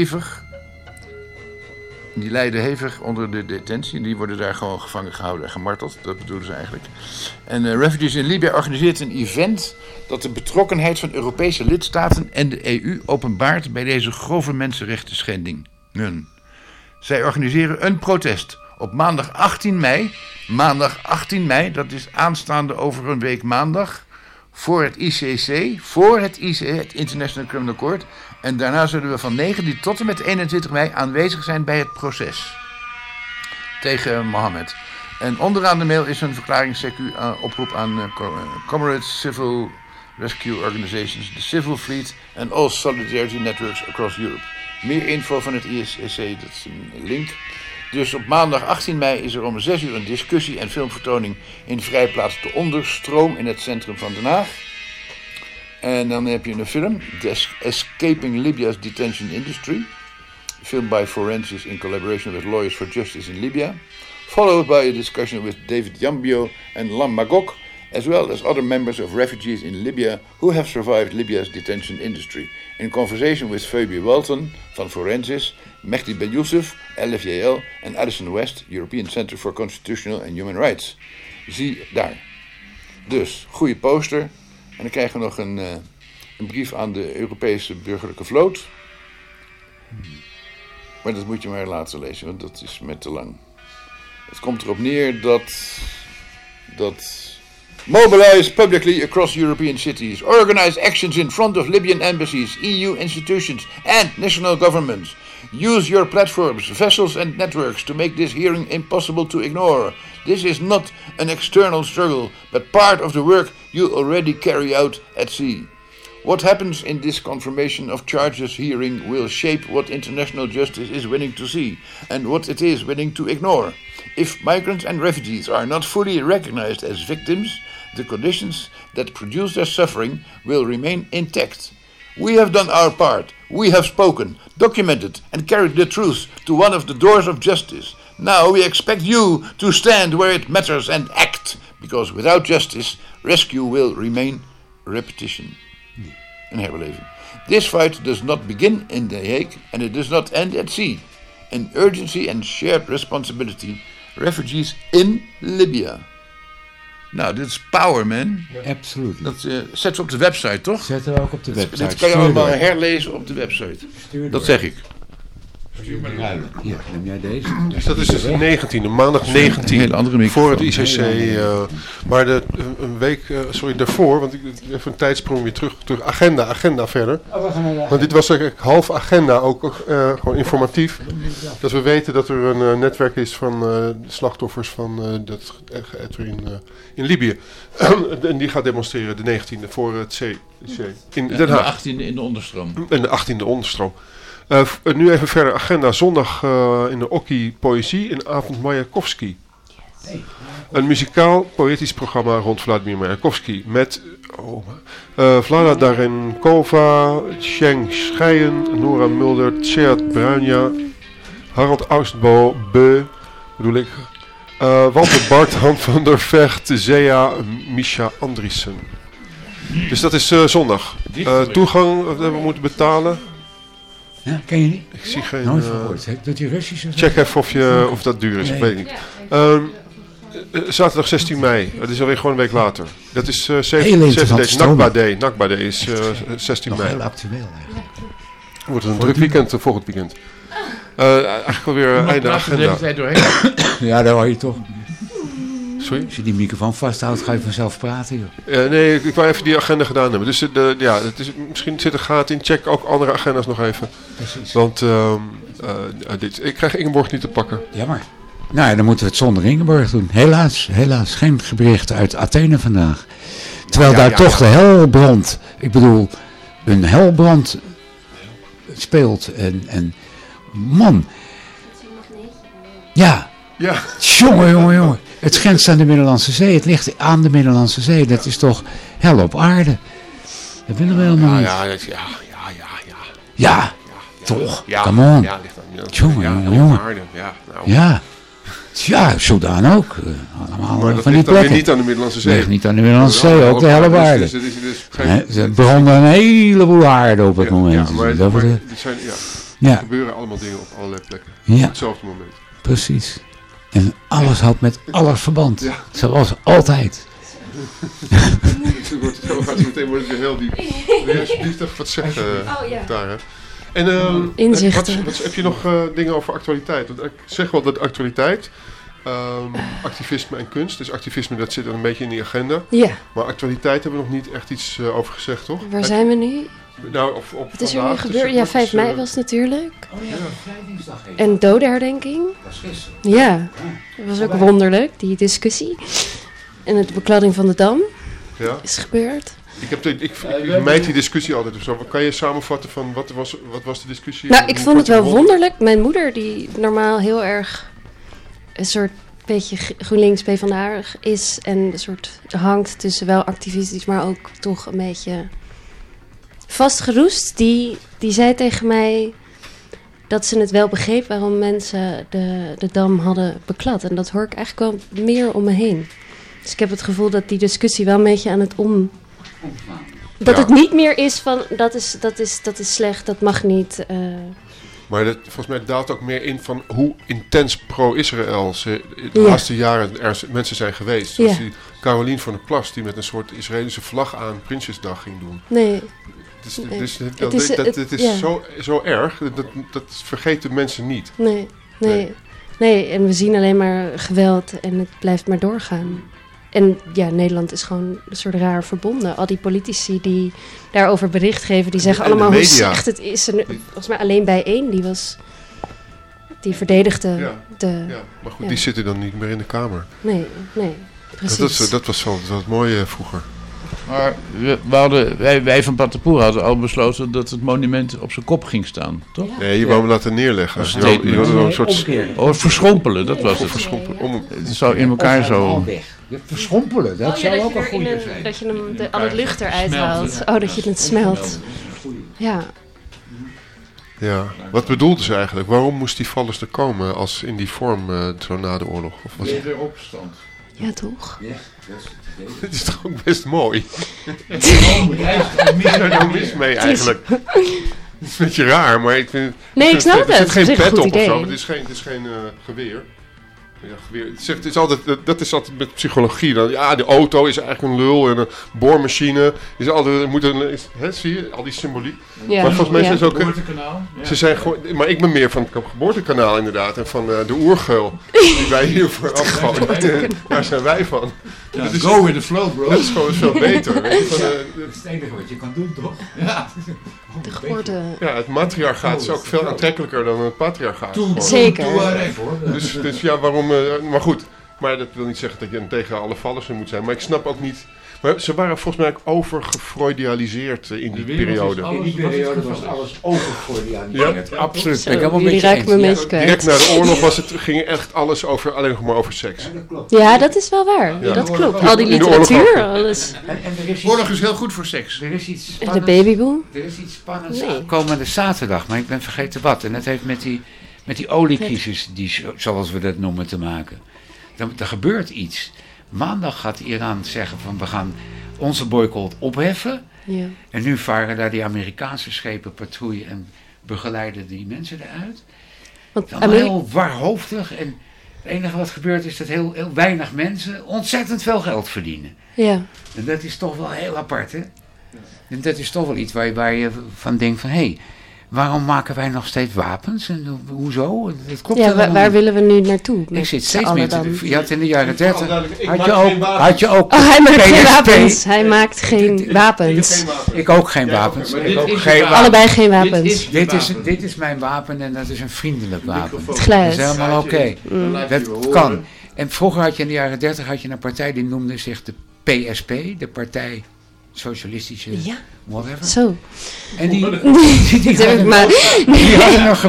die lijden hevig onder de detentie. Die worden daar gewoon gevangen gehouden en gemarteld. Dat bedoelen ze eigenlijk. En Refugees in Libya organiseert een event dat de betrokkenheid van Europese lidstaten en de EU openbaart bij deze grove mensenrechten schendingen. Zij organiseren een protest op maandag 18 mei. Maandag 18 mei, dat is aanstaande over een week maandag. Voor het ICC, het International Criminal Court. En daarna zullen we van 19 tot en met 21 mei aanwezig zijn bij het proces tegen Mohammed. En onderaan de mail is een verklaring oproep aan comrades, civil rescue organizations, the Civil Fleet en all solidarity networks across Europe. Meer info van het ICC, dat is een link. Dus op maandag 18 mei is er om 6 uur een discussie en filmvertoning in Vrijplaats de Onderstroom in het centrum van Den Haag. En dan heb je een film, Escaping Libya's Detention Industry, filmed by Forensics in collaboration with Lawyers for Justice in Libya, followed by a discussion with David Yambio and Lam Magok, as well as other members of refugees in Libya who have survived Libya's detention industry, in conversation with Phoebe Welton van Forensics, Mehdi Ben Youssef, LFJL en Addison West, European Center for Constitutional and Human Rights. Zie daar. Dus, goede poster. En dan krijgen we nog een brief aan de Europese burgerlijke vloot. Maar dat moet je maar later lezen, want dat is met te lang. Het komt erop neer dat mobilize publicly across European cities. Organize actions in front of Libyan embassies, EU institutions and national governments. Use your platforms, vessels and networks to make this hearing impossible to ignore. This is not an external struggle, but part of the work you already carry out at sea. What happens in this confirmation of charges hearing will shape what international justice is willing to see and what it is willing to ignore. If migrants and refugees are not fully recognized as victims, the conditions that produce their suffering will remain intact. We have done our part. We have spoken, documented, and carried the truth to one of the doors of justice. Now we expect you to stand where it matters and act, because without justice, rescue will remain repetition. Een herbeleving. This fight does not begin in The Hague, and it does not end at sea. In urgency and shared responsibility, refugees in Libya. Nou, dit is power, man. Absoluut. Dat zet ze op de website, toch? Zetten we ook op de website. Dit kan je allemaal herlezen op de website. Dat zeg ik. Hier, neem jij deze. Dus dat is dus de 19e, maandag 19 hele andere voor het ICC. Maar een week daarvoor, want ik even een tijdsprong weer terug agenda verder. Want dit was eigenlijk half agenda, ook gewoon informatief. Dat we weten dat er een netwerk is van slachtoffers van dat in Libië. En die gaat demonstreren de 19e voor het CIC in Den Haag. De 18e in de onderstroom. En de 18e onderstroom. Nu even verder agenda. Zondag in de Okkie Poëzie in avond Mayakovsky. Een muzikaal-poëtisch programma rond Vladimir Mayakovsky. Met Vlada Darenkova, Cheng Schijen, Nora Mulder, Tjeerd Bruinja, Harald Oostbo, bedoel ik, Walter Bart, Han van der Vecht, Zea, Misha Andriessen. Dus dat is zondag. Toegang dat we moeten betalen. Ja, ken je niet? Ik zie geen... Nooit gehoord. Doet die Russisch of zo? Check even of dat duur is, ik weet het niet. Zaterdag 16 mei, dat is alweer gewoon een week later. Dat is 7 days. Nakba Day is 16 mei. Heel actueel eigenlijk. Wordt een druk weekend, volgend weekend. Eigenlijk alweer einde agenda. Ja, daar hoor je toch. Sorry? Als je die microfoon vasthoudt, ga je vanzelf praten, joh. Nee, ik wou even die agenda gedaan hebben. Dus misschien zit er gaten in. Check ook andere agenda's nog even. Precies. Want ik krijg Ingeborg niet te pakken. Jammer. Nou ja, dan moeten we het zonder Ingeborg doen. Helaas geen berichten uit Athene vandaag. Terwijl daar toch de hel brandt. Ik bedoel, een helbrand speelt. En man. Ja. Jongen. Het grenst aan de Middellandse Zee. Het ligt aan de Middellandse Zee. Dat is toch hel op aarde. Dat willen we helemaal niet. Ja, toch? Come on. Ja, ligt aan Jongen. Ja, Soudaan ook. Allemaal maar dat van die ligt dan weer plekken. niet aan de Middellandse Zee. Ligt niet aan de Middellandse Zee, ook de hel op aarde. Er branden een heleboel aarde op het moment. Er gebeuren allemaal dingen op allerlei plekken. Op hetzelfde moment. Precies. En alles houdt met alles verband. Ja. Zoals altijd. Zo gaat het meteen wordt het weer heel diep. Wil je alsjeblieft even wat zeggen daar? Hè? En inzichten. Wat heb je nog dingen over actualiteit? Want ik zeg wel dat actualiteit, activisme en kunst. Dus activisme dat zit dan een beetje in die agenda. Ja. Maar actualiteit hebben we nog niet echt iets over gezegd, toch? Waar zijn we nu? Nou, wat is er nu gebeurd? Ja, 5 mei was het natuurlijk. Oh ja, Vrijdingsdag. En dodenherdenking. Dat was gisteren. Ja, dat was ook wonderlijk, die discussie. En de bekladding van de Dam is gebeurd. Ik vermijd die discussie altijd of zo. Kan je samenvatten van wat was de discussie? Nou, ik vond het wel wonderlijk. Mijn moeder, die normaal heel erg een soort beetje GroenLinks PvdA is en een soort hangt tussen wel activistisch, maar ook toch een beetje vastgeroest, die zei tegen mij dat ze het wel begreep waarom mensen de Dam hadden beklad. En dat hoor ik eigenlijk wel meer om me heen. Dus ik heb het gevoel dat die discussie wel een beetje aan het dat het niet meer is van dat is slecht, dat mag niet. Maar volgens mij daalt ook meer in van hoe intens pro-Israël de laatste jaren mensen zijn geweest. Dus Caroline van der Plas, die met een soort Israëlische vlag aan Prinsjesdag ging doen. Nee. Het is zo erg, dat vergeten mensen niet. Nee, en we zien alleen maar geweld en het blijft maar doorgaan. En ja, Nederland is gewoon een soort raar verbonden. Al die politici die daarover bericht geven, die zeggen allemaal hoe slecht het is. En volgens mij alleen Bijeen, die verdedigde de... Ja, maar goed, die zitten dan niet meer in de Kamer. Nee, precies. Dat was zo dat mooie vroeger. Maar wij van Pattenpoer hadden al besloten dat het monument op zijn kop ging staan, toch? Ja. Nee, je wou hem laten neerleggen. Je wou een soort... verschrompelen, dat was het. Verschrompelen. Het zou in elkaar zo... Verschrompelen, dat zou ook een goede zijn. Dat je hem al het lucht eruit haalt. Oh, dat je het smelt. Ja. Ja, wat bedoelden ze eigenlijk? Waarom moest die vallers er komen als in die vorm zo na de oorlog? Of was het... opstand. Ja, toch? Ja, Het is toch ook best mooi? Is er nou mis mee eigenlijk? Het is een beetje raar, maar ik vind... Nee, ik snap het. Er zit geen pet op of idee. zo, het is geen geweer. Ja, het is altijd, dat is altijd met psychologie. Dan, ja, de auto is eigenlijk een lul en een boormachine. Is altijd, zie je, al die symboliek. Ja. Maar volgens mij zijn ze ook... Geboortekanaal. Ze zijn gewoon, maar ik ben meer van het geboortekanaal inderdaad. En van de oergeul die wij hiervoor afgouden. Daar zijn wij van. Ja, go with the flow, bro. Dat is gewoon veel beter. Weet je, van, dat is het enige wat je kan doen, toch? Ja. De geboorte... ja, het matriarchaat is ook veel aantrekkelijker dan het patriarchaat. Gewoon. Zeker. Dus ja, waarom... maar goed, maar dat wil niet zeggen dat je tegen alle vallers moet zijn. Maar ik snap ook niet... Maar ze waren volgens mij ook overgefreudialiseerd in die periode. In die periode was alles overgefreudialiseerd. Ja, absoluut. Zo, jullie raken me een beetje kwijt. Direct na de oorlog ging echt alles alleen nog maar over seks. Ja, dat klopt. Ja, dat is wel waar. Ja. Dat klopt. Al die In de oorlog literatuur, ook. alles. En er is Oorlog is heel goed voor seks. Er is iets De spannends. babyboom? Er is iets spannends Nee. komende zaterdag, maar ik ben vergeten wat. En dat heeft met die oliecrisis, zoals we dat noemen, te maken. Er gebeurt iets. Maandag gaat Iran zeggen van we gaan onze boycott opheffen. Ja. En nu varen daar die Amerikaanse schepen patrouille en begeleiden die mensen eruit. Want Het is allemaal heel warhoofdig. En het enige wat gebeurt is dat heel weinig mensen ontzettend veel geld verdienen. Ja. En dat is toch wel heel apart, hè? En dat is toch wel iets waar je van denkt van... hé, waarom maken wij nog steeds wapens? En hoezo? Dat klopt Ja, helemaal waar niet. willen we nu naartoe? Ik met zit z'n steeds allen meer... dan? Je had in de jaren 30... Had Had je ook Oh, hij maakt geen PSP. wapens. Hij maakt geen wapens. Ik ook geen wapens. maar Ik dit ook is geen het wapens. Allebei geen wapens. Dit is mijn wapen en dat is een vriendelijk wapen. Het Dat geluid. is helemaal oké. Mm. Dat kan. En vroeger had je in de jaren 30 een partij die noemde zich de PSP, de Partij Socialistische Ja, whatever. zo. En die Dat heb ik maar... die hadden een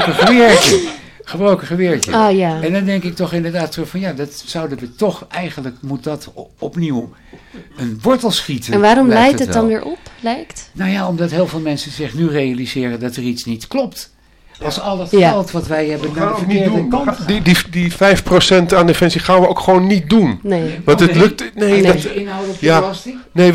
gebroken geweertje. Oh ja. En dan denk ik toch inderdaad terug van ja, dat zouden we toch eigenlijk, moet dat opnieuw een wortel schieten. En waarom lijkt leidt het dan wel. weer op? Lijkt? Nou ja, omdat heel veel mensen zich nu realiseren dat er iets niet klopt. Als al het Ja. geld wat wij hebben naar de Gaan we niet verkeerde doen. kant gaat. Die 5% aan defensie gaan we ook gewoon niet doen. Nee. Want het lukt... Nee, Nee. dat, Is inhoudelijk Ja. belasting? nee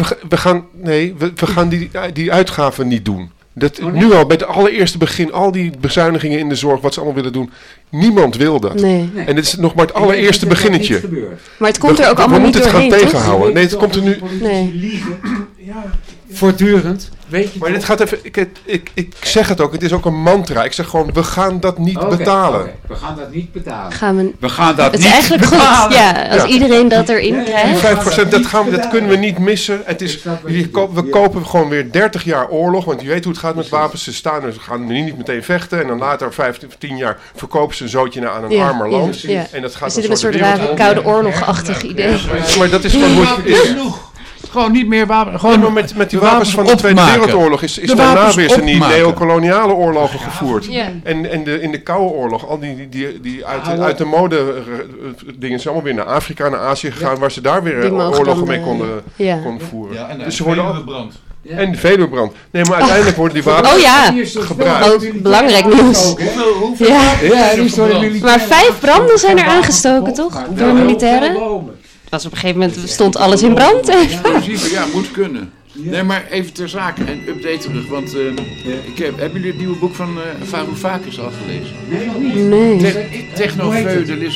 we gaan die uitgaven niet doen. Dat, Oh, nee? Nu al, bij het allereerste begin, al die bezuinigingen in de zorg, wat ze allemaal willen doen. Niemand wil dat. Nee. Nee. En dit is nog maar het Ik denk allereerste dat dat beginnetje. niet gebeurt. Maar het komt er ook allemaal we niet moeten het gaan doorheen, toch? tegenhouden. Nee, het komt er nu... Nee. Liegen. Voortdurend. Weet je Maar toch? dit gaat even... Ik zeg het ook, het is ook een mantra. Ik zeg gewoon, we gaan dat niet Oké, betalen. oké. We gaan dat niet betalen. Gaan we... We gaan dat Het niet is eigenlijk betalen. goed, ja. Als Ja. iedereen dat erin Ja, ja, krijgt. ja. 5%, dat kunnen we niet missen. Het is, we kopen gewoon weer 30 jaar oorlog. Want je weet hoe het gaat met wapens. Ze gaan nu niet meteen vechten. En dan later 10 jaar verkopen ze een zootje aan een armer land. Ja. En dat We gaat zitten in een soort wereld- rare koude oorlog-achtig idee. Maar dat is gewoon hoe het is. Genoeg. Gewoon niet meer wapens. Ja, Gewoon maar met die de wapens van de Tweede opmaken. Wereldoorlog is De daarna wapens weer zijn die opmaken. neocoloniale oorlogen gevoerd. Ja. En in de Koude Oorlog, al die uit de mode dingen zijn allemaal weer naar Afrika en naar Azië gegaan, waar ze daar weer Die mogen oorlogen dan, mee konden Ja. voeren. Ja, en Dus ze worden ook, brand. en de Veluwebrand. Nee, maar uiteindelijk worden die wapens... Oh ja, gebruikt. ook belangrijk nieuws. Ja. Ja, die is door de militairen. Maar 5 branden zijn er aangestoken, toch? Door militairen? bomen. Het was op een gegeven moment stond alles in brand. Principe, ja, moet kunnen. Nee, maar even ter zake en update terug. Want hebben jullie het nieuwe boek van Varoufakis al gelezen? Nee, nog niet. Nee. Technofeudalisme.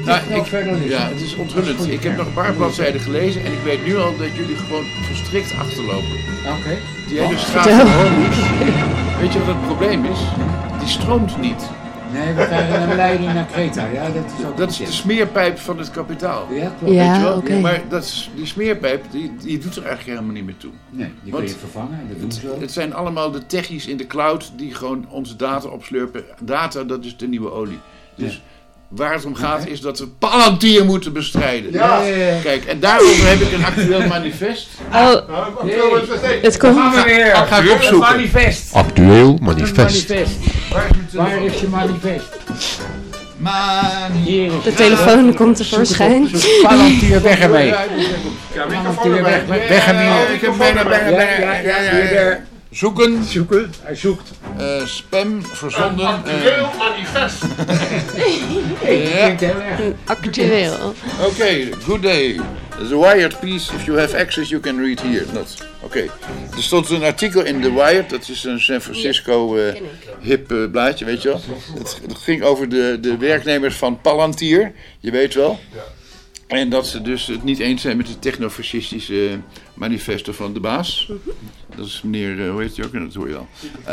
Ja, het is onthullend. Ik heb nog een paar bladzijden gelezen en ik weet nu al dat jullie gewoon volstrekt achterlopen. Oké. Die hele straat van Hormuz, weet je wat het probleem is? Die stroomt niet. Nee, we krijgen een leiding naar Kreta. Ja, dat is ook Dat is de smeerpijp van het kapitaal. Ja, klopt. Ja, Weet je wel? oké. Maar die smeerpijp, die doet er eigenlijk helemaal niet meer toe. Nee, die kun je vervangen. Dat doen ze ook. Het zijn allemaal de techies in de cloud die gewoon onze data opslurpen. Data, dat is de nieuwe olie. Dus waar het om gaat is dat we Palantir moeten bestrijden. Ja. Kijk, en daarover heb ik een actueel manifest. Oh, het komt. Gaan we weer. Ga ik opzoeken. Manifest. Actueel Een manifest. manifest. Waar is je manifest? Hier is De telefoon komt tevoorschijn. Palantir, weg ermee. Ja, Palantir, weg ermee. Ik heb bijna. Zoeken. Hij zoekt. Spam verzonden. manifest. Ja. Klinkt heel erg. Actueel. Okay, good day. The Wired piece, if you have access, you can read here. Oké. Er stond een artikel in The Wired, dat is een San Francisco hip blaadje, weet je wel. Het ging over de werknemers van Palantir, je weet wel. En dat ze dus het niet eens zijn met het technofascistische manifesto van de baas. Dat is meneer, hoe heet hij ook? Dat hoor je al.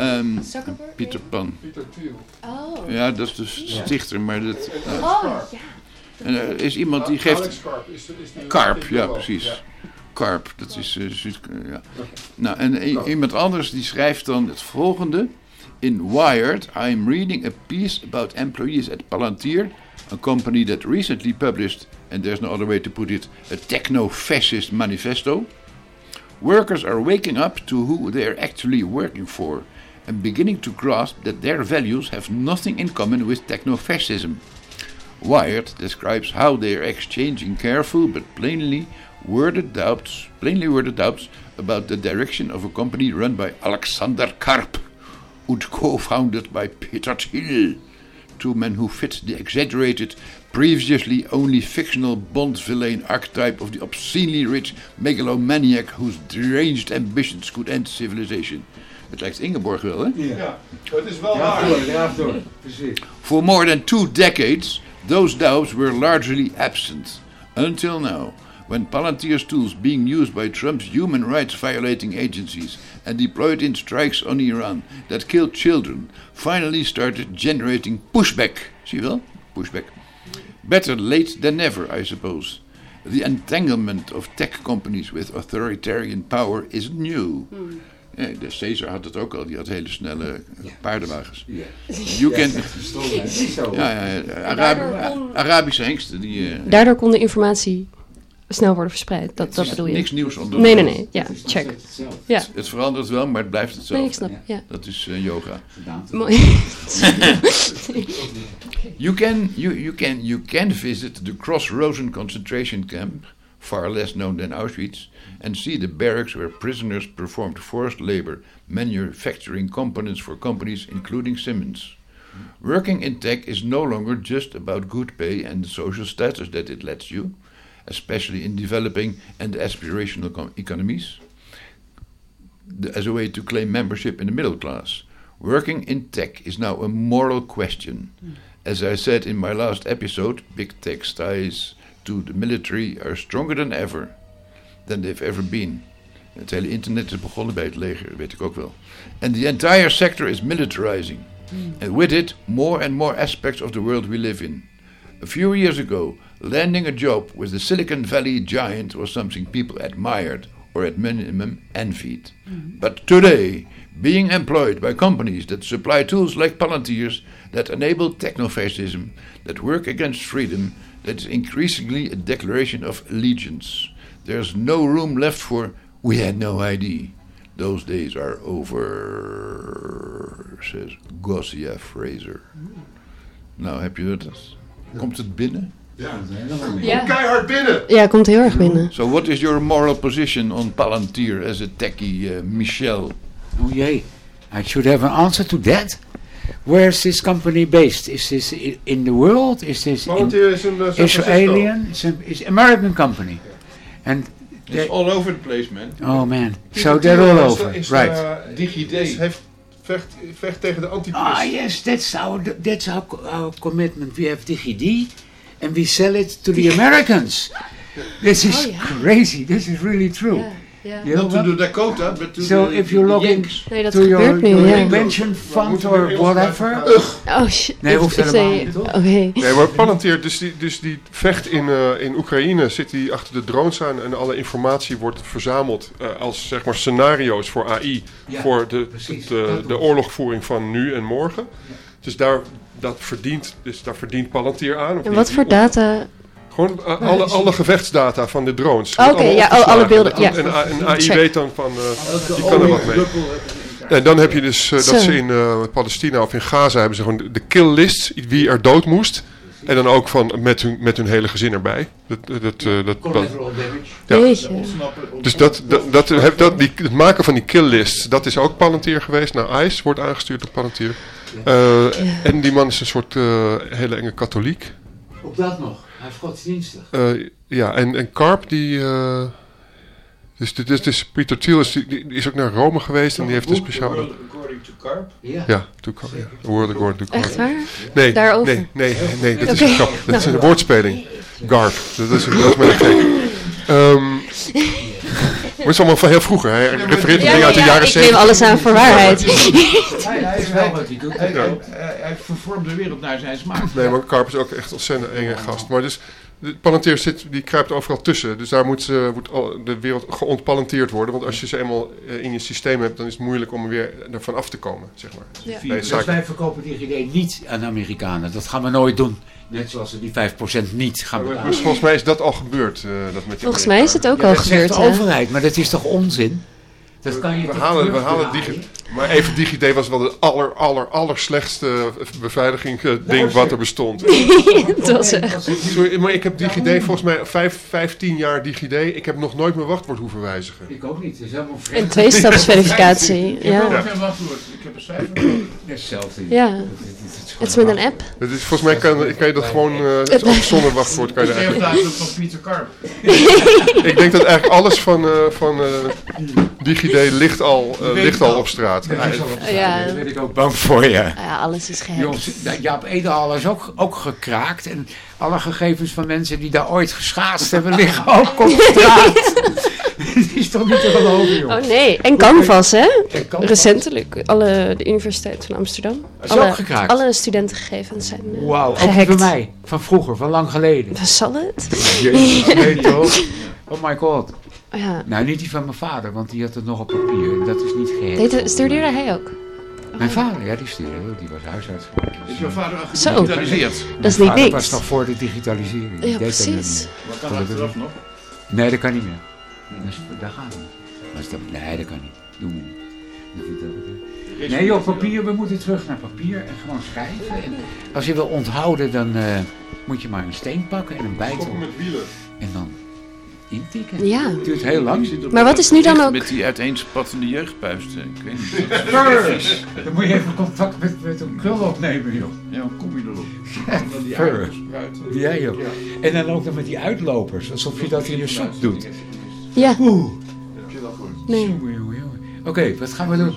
Pieter Pan. Oh. Ja, dat is de stichter, maar dat... Oh, ja. En er is iemand die geeft... Alex Karp is die Karp, ja precies. Karp, dat is ja. Nou, en iemand anders die schrijft dan het volgende. In Wired, I am reading a piece about employees at Palantir, a company that recently published, and there's no other way to put it, a techno-fascist manifesto. Workers are waking up to who they are actually working for, and beginning to grasp that their values have nothing in common with techno-fascism. Wired describes how they are exchanging careful but plainly worded doubts about the direction of a company run by Alexander Karp, and co-founded by Peter Thiel, two men who fit the exaggerated, previously only fictional Bond villain archetype of the obscenely rich megalomaniac whose deranged ambitions could end civilization. Het lijkt Ingeborg wel, hè? Ja, het is wel Ja, door. Precies. For more than 2 decades, those doubts were largely absent. Until now, when Palantir's tools being used by Trump's human rights violating agencies and deployed in strikes on Iran that killed children finally started generating pushback. Zie je wel? Pushback. Better late than never, I suppose. The entanglement of tech companies with authoritarian power isn't new. Ja, de Caesar had het ook al, die had hele snelle paardenwagens. Ja. You can... Zo. Arabische hengsten. Daardoor kon de informatie snel worden verspreid. Dat bedoel je? Niks nieuws onder. Nee. Ja, check. Ja. Het verandert wel, maar het blijft hetzelfde. Nee, ik snap. Ja. Dat is yoga. Mooi. You can visit the Cross-Rosen concentration camp, far less known than Auschwitz, and see the barracks where prisoners performed forced labor, manufacturing components for companies including Siemens. Working in tech is no longer just about good pay and the social status that it lets you, especially in developing and aspirational economies, as a way to claim membership in the middle class. Working in tech is now a moral question. As I said in my last episode, big tech's ties to the military are stronger than they've ever been. Het hele internet is begonnen bij het leger, weet ik ook wel. And the entire sector is militarizing. And with it, more and more aspects of the world we live in. A few years ago, landing a job with the Silicon Valley giant was something people admired, or at minimum envied. But today, being employed by companies that supply tools like Palantir's, that enable technofascism, that work against freedom, that is increasingly a declaration of allegiance. There's no room left for, we had no ID. Those days are over, says Gossia Fraser. Nou, heb je het? Komt het binnen? Ja. Ja. Keihard binnen. Ja, komt heel erg binnen. So what is your moral position on Palantir as a techie, Michel? Oh jee, I should have an answer to that. Where is this company based? Is this in the world? Is this Palantir is een San Francisco. Israeli? It's American company. And It's all over the place, man. oh man, so they're all over, right? DigiD. Vecht tegen de anti-pis. Ah yes, that's our commitment. We have DigiD, and we sell it to the Americans. This is crazy. This is really true. Ja. You know Not to the Dakota, but to so the, if you log in Nee, dat to your gebeurt nu, ja. pension fund or whatever. Oh shit. Nee, hoeft helemaal niet, toch? Oké. Nee, maar Palantir, dus die vecht in Oekraïne, zit hij achter de drones aan en alle informatie wordt verzameld als zeg maar scenario's voor AI, Ja, voor precies. de oorlogvoering van nu en morgen. Dus daar verdient Palantir aan. Of En niet? wat voor data? Gewoon alle gevechtsdata van de drones. Oké, Allemaal ja, opgeslagen. alle beelden, ja. En AI Check. weet dan van, die kan er wat mee. En dan heb je dus dat ze in Palestina of in Gaza hebben ze gewoon de kill list, wie er dood moest. En dan ook van met hun hele gezin erbij. Collateral damage. Ja. Jeetje. Dus het maken van die kill lists, dat is ook Palantir geweest. Nou, ICE wordt aangestuurd door Palantir. En die man is een soort hele enge katholiek. Op dat nog. Hij is godsdienstig. Ja, en Karp die... Dus Peter Thiel die is ook naar Rome geweest en die heeft een speciale... According to Karp. Ja. Ja, World According to Karp. Echt waar? Nee, Daarover? nee, dat is Oké. een grap. Dat is een woordspeling. Garp. Dat is maar gek. Maar het is allemaal van heel vroeger. Hij refereert dingen uit de jaren ik 70. neem alles aan voor waarheid. Hij is wel wat hij doet. Hij vervormt de wereld naar zijn smaak. Nee, maar Karp is ook echt ontzettend enge gast. Maar dus, Palantir die kruipt overal tussen. Dus daar moet de wereld geontpalanteerd worden. Want als je ze eenmaal in je systeem hebt, dan is het moeilijk om weer ervan af te komen, zeg maar. Ja. Nee, Dus wij verkopen DigiD niet aan de Amerikanen. Dat gaan we nooit doen. Net zoals we die 5% niet gaan Maar betalen. volgens mij is dat al gebeurd. Dat met die Volgens mij is het ook Ja, al dat zegt gebeurd. de Hè? overheid, maar dat is toch onzin? Dat kan je We toch halen terugdraaien? DigiD. Maar even DigiD was wel de aller slechtste beveiliging wat er bestond. Dat was echt. Sorry, maar ik heb DigiD volgens mij 15 jaar DigiD. Ik heb nog nooit mijn wachtwoord hoeven wijzigen. Ik ook niet. Het is helemaal vreemd. En tweestapsverificatie. Ik heb ook Ja. geen wachtwoord. Ik heb een cijfer. Hetzelfde. Ja. Het is met een app. Het is, volgens mij kan je dat gewoon ook zonder wachtwoord. Kan je Ik er heb eigenlijk. laatst van Pieter Karp. Ik denk dat eigenlijk alles van DigiD ligt al op straat. Ja. Daar ben ik ook bang voor, ja. Ja, alles is gehackt. Jongens, Jaap Edehal is ook gekraakt. En alle gegevens van mensen die daar ooit geschaatst hebben liggen ook op straat. Het is toch niet te geloven, joh. Oh nee, en Canvas, hè? En Canvas. Recentelijk. De Universiteit van Amsterdam. Is ook gekraakt? Alle studentengegevens zijn Wauw, ook gehackt. bij mij. Van vroeger, van lang geleden. Wat zal het? Jezus, nee toch? Oh my god. Ja. Nou, niet die van mijn vader, want die had het nog op papier. Dat is niet gehackt. Studeerde hij ook? Mijn vader, ja, die stuurde. Die was huisarts. Is jouw vader al Zo. gedigitaliseerd? Dat is niet vader niks. was nog voor de digitalisering. Die Ja, deed dat precies. niet Wat kan achteraf nog? meer. Nee, dat kan niet meer. Daar gaan we niet. Nee, dat kan niet. Doen we niet. Nee joh, papier, we moeten terug naar papier en gewoon schrijven. En als je wil onthouden, dan moet je maar een steen pakken en een bijtel. Met wielen. En dan intikken. Ja. Het duurt heel lang. Maar wat is nu dan ook... Met die uiteenspattende jeugdpuisten. Ik weet niet. Dan moet je even contact met een krul opnemen, joh. Ja, een kopje erop. Dan die Fur. uiters spruiten. Ja, joh. En dan ook nog met die uitlopers, alsof je dat in je soep doet. Ja. Oeh. Heb je dat gehoord? Nee. Jongen, jongen, jongen. Oké, wat gaan we doen?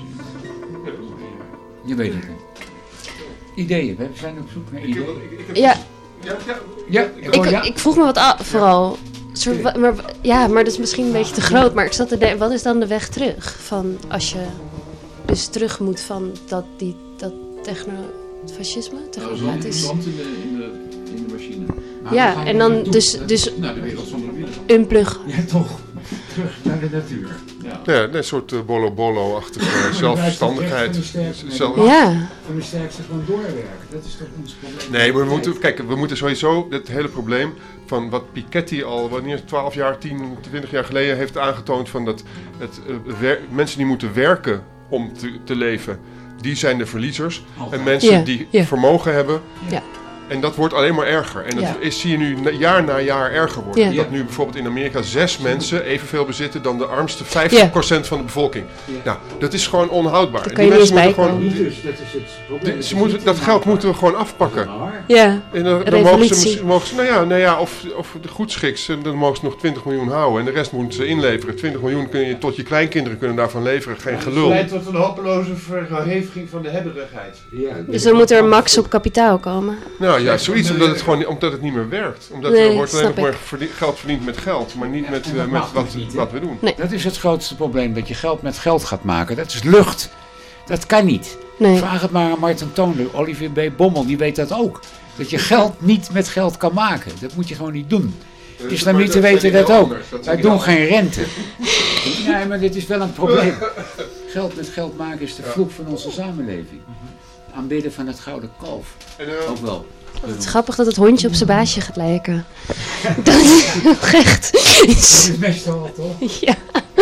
Je weet het niet. Ideeën, we zijn op zoek naar ideeën. Ja. Ja, Ik vroeg me wat af, vooral. Maar dat is misschien een beetje te groot. Maar ik zat te denken, wat is dan de weg terug? Van als je dus terug moet van dat technofascisme? Technocratisch. Land in de machine. Ja, en dan dus Naar de wereld zonder wielen. unplug. Ja, toch. Terug naar de natuur. Ja, een soort bolo-bolo-achtige zelfstandigheid. Ja. Van de sterkste gewoon doorwerken. Dat is toch ons probleem. Nee, maar we moeten sowieso het hele probleem van wat Piketty al 12 jaar, 10, 20 jaar geleden heeft aangetoond van dat mensen die moeten werken om te leven, die zijn de verliezers. En mensen die vermogen hebben. Ja. En dat wordt alleen maar erger. En dat zie je nu jaar na jaar erger worden. Ja. Dat nu bijvoorbeeld in Amerika 6 mensen evenveel bezitten dan de armste 50% van de bevolking. Nou, dat is gewoon onhoudbaar. Daar kan je niet eens bij komen. Dus, dat is het probleem. Dat geld moeten we gewoon afpakken. Ja. En dan mogen ze, nou ja, of goed schiks, dan mogen ze nog 20 miljoen houden. En de rest moeten ze inleveren. 20 miljoen kun je tot je kleinkinderen kunnen daarvan leveren. Geen gelul. Het leidt tot een hopeloze verheviging van de hebberigheid. Ja, Dus dan moet er max op kapitaal komen. Nou, Ja, ja, zoiets omdat het niet meer werkt. Omdat er wordt alleen maar geld verdiend met geld, maar niet met wat we doen. Nee. Dat is het grootste probleem, dat je geld met geld gaat maken. Dat is lucht. Dat kan niet. Nee. Vraag het maar aan Martin Toonder, Olivier B. Bommel, die weet dat ook. Dat je geld niet met geld kan maken. Dat moet je gewoon niet doen. Islamieten weten dat ook. Wij doen geen rente. Nee, maar dit is wel een probleem. Geld met geld maken is de vloek van onze samenleving. Aanbidden van het gouden kalf. Ook wel. Het is grappig dat het hondje op zijn baasje gaat lijken. Dat is echt. Dat is meestal toch? Ja.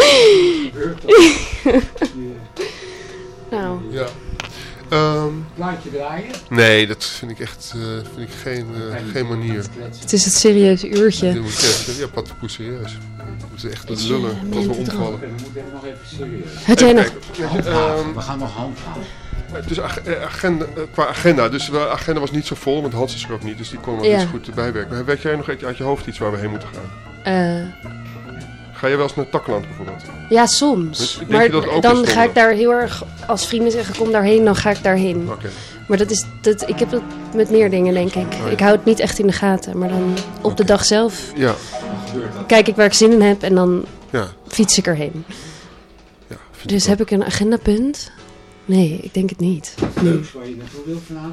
Nou. Ja. Plaatje draaien? Nee, dat vind ik echt geen manier. Het is het serieuze uurtje. Ja, Pattenpoes serieus. Dat is echt lullen als we omvallen. We moeten nog even serieus. Had jij nog? We gaan nog handhaven. Dus qua agenda, de agenda was niet zo vol, want Hans is er ook niet, dus die kon wel niet zo goed bijwerken. Maar weet jij nog uit je hoofd iets waar we heen moeten gaan? Ga jij wel eens naar Takkeland bijvoorbeeld? Ja, soms. Denk maar je dat ook dan is ga ik daar heel erg, als vrienden zeggen kom daarheen, dan ga ik daarheen. Okay. Maar ik heb dat met meer dingen, denk ik. ja. Ik hou het niet echt in de gaten, maar dan op de dag zelf Ja. kijk ik waar ik zin in heb en dan Ja. fiets ik erheen. Ja, Dus heb ik een agendapunt? Nee, ik denk het niet. Nee. Waar je naartoe wil vanavond?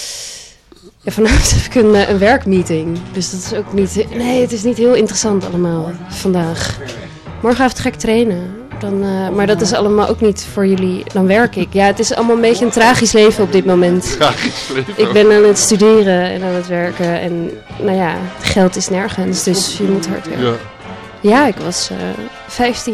Ja, vanavond heb ik een werkmeeting. Dus dat is ook niet... Nee, het is niet heel interessant allemaal vandaag. Morgenavond ga ik trainen. Maar dat is allemaal ook niet voor jullie. Dan werk ik. Ja, het is allemaal een beetje een tragisch leven op dit moment. Tragisch leven. Ik ben aan het studeren en aan het werken. En nou ja, geld is nergens. Dus je moet hard werken. Ja. Ja, ik was 15.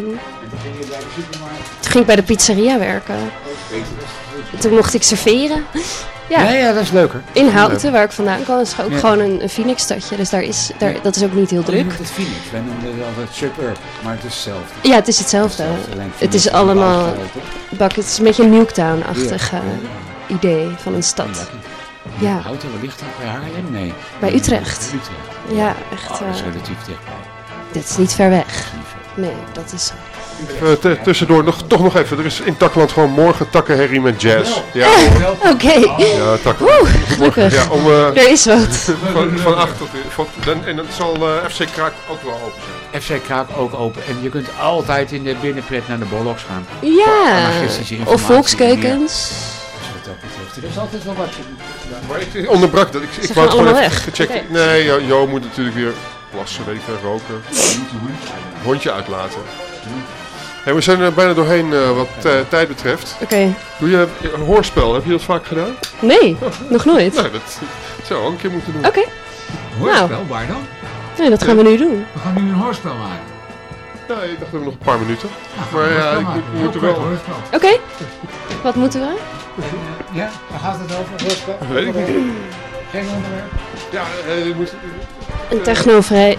Toen ging ik bij de pizzeria werken. Toen mocht ik serveren. Ja, dat is leuker. In Houten, waar ik vandaan kwam, is ook gewoon een Phoenix-stadje. Dus dat is ook niet heel Je druk. noemt het Phoenix, wij noemen het altijd suburb, maar het is hetzelfde. Ja, het is hetzelfde. Het is allemaal... Het is een beetje een Nuketown-achtig idee van een stad. Ja. Houten, waar ligt dat? Bij Haarlem? Nee. Bij Utrecht. Ja, echt. Dat is relatief dichtbij. Dit is niet ver weg. Nee, dat is... Tussendoor toch nog even. Er is in Takkeland gewoon morgen takkenherrie met jazz. Ja, Oké. Ja, Takkeland. Gelukkig. Ja, er is wat. van 8 tot... En dan zal FC Kraak ook wel open zijn. FC Kraak ook open. En je kunt altijd in de binnenpret naar de Bollocks gaan. Ja. Of Volkskeukens. Dus wat dat betreft. Er is altijd wel wat. Maar ik onderbrak dat. Ik wou het gewoon even gecheckt. Okay. Nee, Jo moet natuurlijk weer plassen, weet je, roken. Hondje uitlaten. Hey, we zijn er bijna doorheen wat tijd betreft. Oké. Doe je een hoorspel? Heb je dat vaak gedaan? Nee, nog nooit. Nee, dat zou we ook een keer moeten doen. Oké. Hoorspel, Nou. waar dan? Nee, dat gaan we nu doen. We gaan nu een hoorspel maken. Ja, ik dacht dat we nog een paar minuten. Nou, Maar ja, ik moet er wel. Oké. Wat moeten we? Ja, waar gaat het over? Hoorspel? Weet ik niet. Geen onderwerp? Ja, je moet... Een technovrij...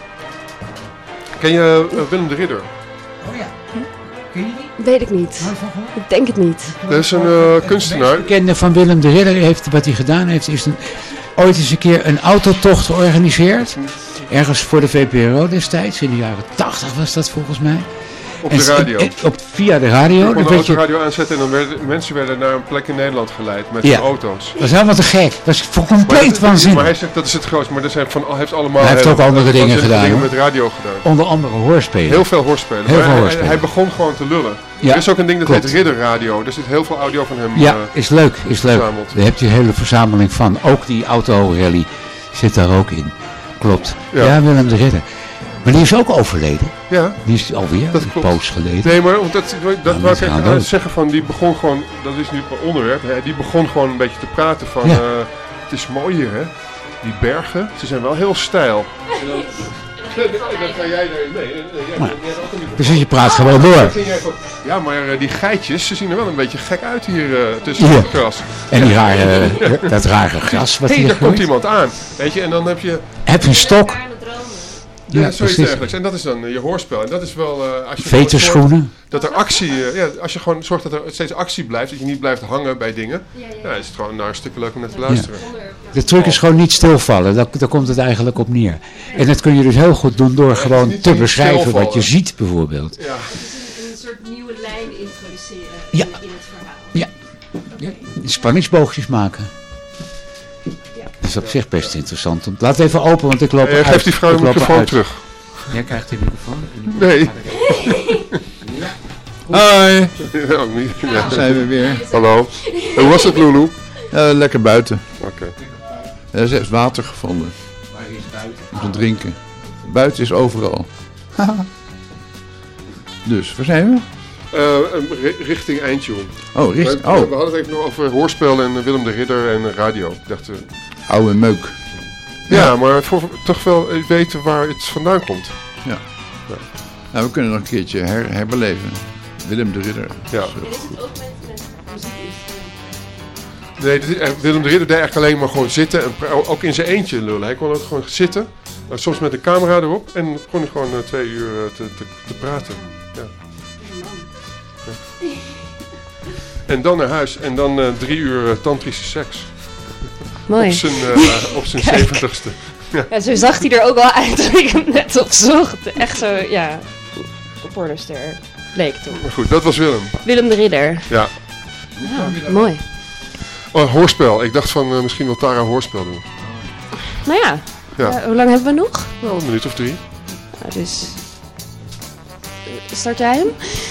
Ken je Willem de Ridder? Oh ja. Ken je die? Weet ik niet. Ik denk het niet. Dat is een kunstenaar. De bekende van Willem de Ridder heeft, wat hij gedaan heeft, is ooit eens een keer een autotocht georganiseerd. Ergens voor de VPRO destijds, in de jaren 80 was dat volgens mij. Op de radio. Via de radio. Je kon de autoradio aanzetten en dan mensen werden naar een plek in Nederland geleid met hun auto's. Dat is helemaal te gek. Dat is compleet waanzinnig. Maar hij zegt dat is het grootste, maar hij heeft allemaal... Hij heeft ook andere dingen gedaan. Dingen met radio gedaan. Onder andere hoorspelen. Heel veel hoorspelen. Heel veel hoorspelen. Hij begon gewoon te lullen. Ja, er is ook een ding dat klopt. heet Ridderradio. Er zit heel veel audio van hem Ja, is leuk. verzameld. Daar heb je een hele verzameling van. Ook die autorally zit daar ook in. Klopt. Ja, Willem de Ridder. Maar die is ook overleden. Ja. Die is alweer een poos geleden. Nee, maar dat wou ik even zeggen van, die begon gewoon, dat is nu een onderwerp, hè, die begon gewoon een beetje te praten van, het is mooi hier hè, die bergen, ze zijn wel heel steil. En dan ga jij erin mee. Dus je praat gewoon door. Ja, maar die geitjes, ze zien er wel een beetje gek uit hier tussen het gras. En die dat rare gras wat hier daar komt iemand aan, weet je, en dan heb je een stok. Ja, zoiets dergelijks. En dat is dan je hoorspel. En dat is wel... als je veterschoenen. Dat er actie... als je gewoon zorgt dat er steeds actie blijft. Dat je niet blijft hangen bij dingen. Ja, is het gewoon een stuk leuk om naar te luisteren. Ja. De truc is gewoon niet stilvallen. Daar komt het eigenlijk op neer. En dat kun je dus heel goed doen door gewoon te beschrijven wat je ziet bijvoorbeeld. Ja. Een soort nieuwe lijn introduceren in het verhaal. Ja. Spanningsboogjes maken. Ja. is op zich best interessant. Laat even open, want ik loop eruit. Geef die vrouw de microfoon terug. Jij krijgt die microfoon. Nee. Hoi, Ja. daar zijn we weer. Hallo. Hoe was het, Lulu? Lekker buiten. Oké. Er is echt water gevonden. Waar is buiten? Om te drinken. Buiten is overal. Dus, waar zijn we? Richting Eindhoven. Oh, We hadden het even nog over hoorspel en Willem de Ridder en radio. Ik dacht, oude meuk. ja, maar voor toch wel weten waar het vandaan komt. Nou, we kunnen nog een keertje herbeleven. Willem de Ridder. Ja. En is het ook met muziek? Nee, Willem de Ridder deed eigenlijk alleen maar gewoon zitten. En ook in zijn eentje lullen. Hij kon ook gewoon zitten. Soms met de camera erop. En kon hij gewoon 2 uur te praten. Ja. Ja. En dan naar huis. En dan 3 uur tantrische seks. Mooi. Op zijn 70ste. Ja, zo zag hij er ook al uit toen ik hem net opzocht. Echt zo, ja, een pornoster leek toen. Maar goed, dat was Willem. Willem de Ridder. Ja. Ja, mooi. Oh, hoorspel. Ik dacht van misschien wil Tara hoorspel doen. Nou ja, Ja. hoe lang hebben we nog? Nou, een minuut of 3. Nou, dus... Start jij hem?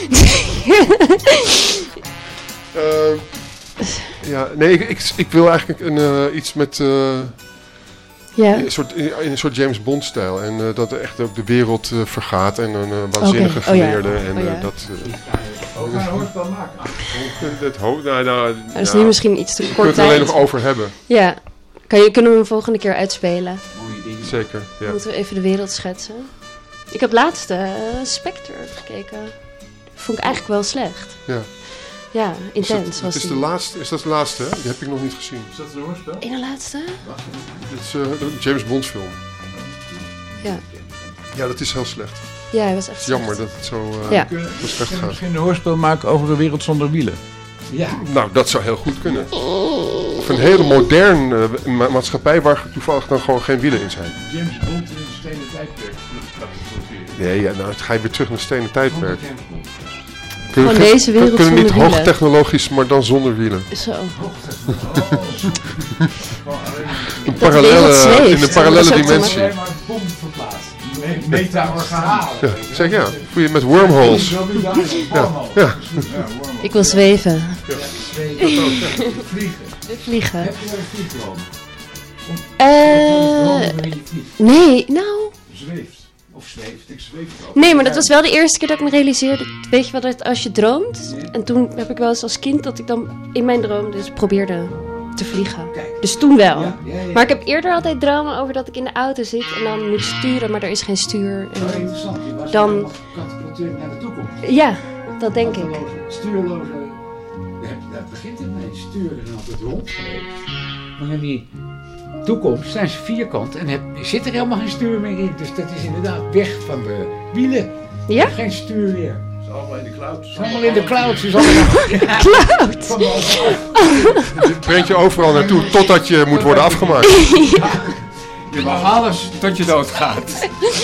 Ja, nee, ik wil eigenlijk iets met Ja. in een soort James Bond stijl. En dat er echt ook de wereld vergaat en een waanzinnige Oké. Oh ja. geleerde. En Oh ja. dat... Ook gaan een hoorspel maken. Dat is nu misschien iets te je kunt kort het er alleen tijd. nog over hebben. Ja. Kunnen we hem volgende keer uitspelen? Mooie dingen. Zeker, ja. Dan moeten we even de wereld schetsen. Ik heb laatst Spectre gekeken. Vond ik eigenlijk wel slecht. Ja. Ja, intens Is was dat die. de laatste? Is dat de laatste, hè? Die heb ik nog niet gezien. Is dat een hoorspel? Ene laatste? Dit is een James Bond film. Ja. Ja, dat is heel slecht. Ja, hij was echt Het is jammer slecht. dat het zo Ja. zo slecht gaat. Misschien een hoorspel maken over een wereld zonder wielen. Ja. Nou, dat zou heel goed kunnen. Of een hele moderne maatschappij waar toevallig dan gewoon geen wielen in zijn. James Bond in een stenen tijdperk. Nee, ja, nou dan ga je weer terug naar het stenen tijdperk. James Bond. Gewoon deze wereld kunnen niet zonder wielen. hoogtechnologisch, maar dan zonder wielen. Zo. In wereld zweeft. een parallelle Dat is ook dimensie. Alleen maar bom verplaatst. Meta-organen. Ja, zeg ja, voel je met wormholes. Ja. Ik wil zweven. Vliegen. Vliegen. Heb je wel een vliegdroom? Eh nee, nou... Zweeft. Of zweeft. Ik zweef wel. Nee, maar dat was wel de eerste keer dat ik me realiseerde. Weet je wel, dat als je droomt... En toen heb ik wel eens als kind dat ik dan in mijn droom dus probeerde te vliegen. Dus toen wel. Ja. Maar ik heb eerder altijd dromen over dat ik in de auto zit en dan moet sturen, maar er is geen stuur. Oh, En interessant. Je was Dan- helemaal gecatapulteerd naar de toekomst. ja, dat denk ik. Stuurloze... Daar begint het mee. Sturen zijn altijd rond geweest. Maar in die toekomst zijn ze vierkant en zit er helemaal geen stuur meer in. Dus dat is inderdaad weg van de wielen. Ja? Geen stuur meer. Het is allemaal in de cloud. Het is allemaal in de cloud. Dus allemaal... Cloud! Het brengt je overal naartoe totdat je moet worden afgemaakt. Je mag alles tot je doodgaat.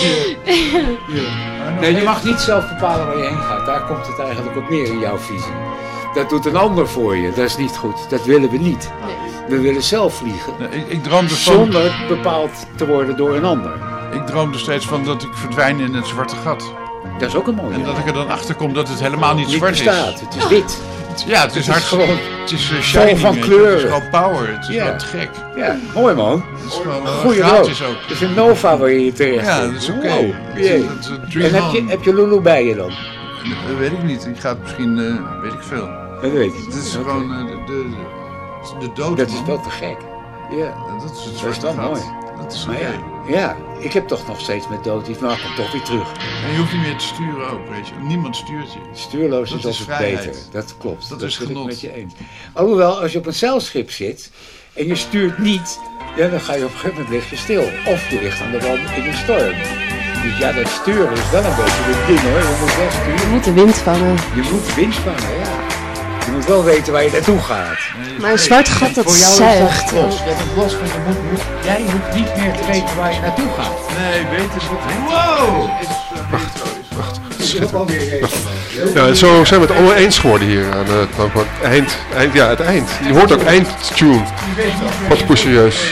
Nee, je mag niet zelf bepalen waar je heen gaat. Daar komt het eigenlijk op neer in jouw visie. Dat doet een ander voor je. Dat is niet goed. Dat willen we niet. We willen zelf vliegen. Ik droomde van... Zonder bepaald te worden door een ander. Ik droomde steeds van dat ik verdwijn in het zwarte gat. Dat is ook een mooie. En dat ik er dan achter kom dat het helemaal niet zwart bestaat. is. Het is wit. Ja, het is hard gewoon Het is shining. van weet je. kleuren. Het is gewoon power. Het is Ja. gewoon te gek. Ja, mooi man. Het is gewoon Goeie gratis droom. ook. Het is een Nova waar je terecht Ja, bent. dat is oké. Wow, jee. Dat is een En dream on. heb je Lulu bij je dan? Dat weet ik niet. Ik ga het misschien, weet ik veel. Dat weet ik. Het is Oké. gewoon de dood. Dat is man. wel te gek. Ja. Dat is het Dat is zwarte wel gat. mooi. Dat is Maar oké. ja, ik heb toch nog steeds met dood iets, maar ik kom toch weer terug. En je hoeft niet meer te sturen ook, weet je. Niemand stuurt je. Stuurloos Dat is is altijd vrijheid. beter. Dat klopt. Dat Dat is ben ik genot. met je eens. Alhoewel, als je op een zeilschip zit en je stuurt niet, ja, dan ga je op een gegeven moment lig je stil. Of je ligt aan de wand in een storm. Dus ja, dat sturen is wel een beetje het ding hoor. Je moet wel Je sturen. moet de wind vangen. Je moet wind vangen, ja. Je moet wel weten waar je naartoe gaat. Maar een zwart gat dat Voor jou zuigt. is dat los. Je hebt het los van jij hoeft niet meer te weten waar je naartoe gaat. Nee, beter is wat. Wow! Wacht. schitterend. Ja, zo zijn we het allemaal eens geworden hier aan het eind. Je hoort ook eindtune. Wat serieus.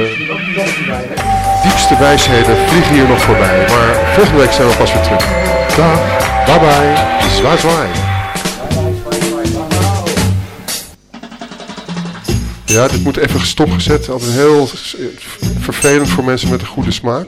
Diepste wijsheden vliegen hier nog voorbij. Maar volgende week zijn we pas weer terug. Dag, bye bye, zwaai zwaai. Ja, dit moet even stopgezet. Altijd heel vervelend voor mensen met een goede smaak.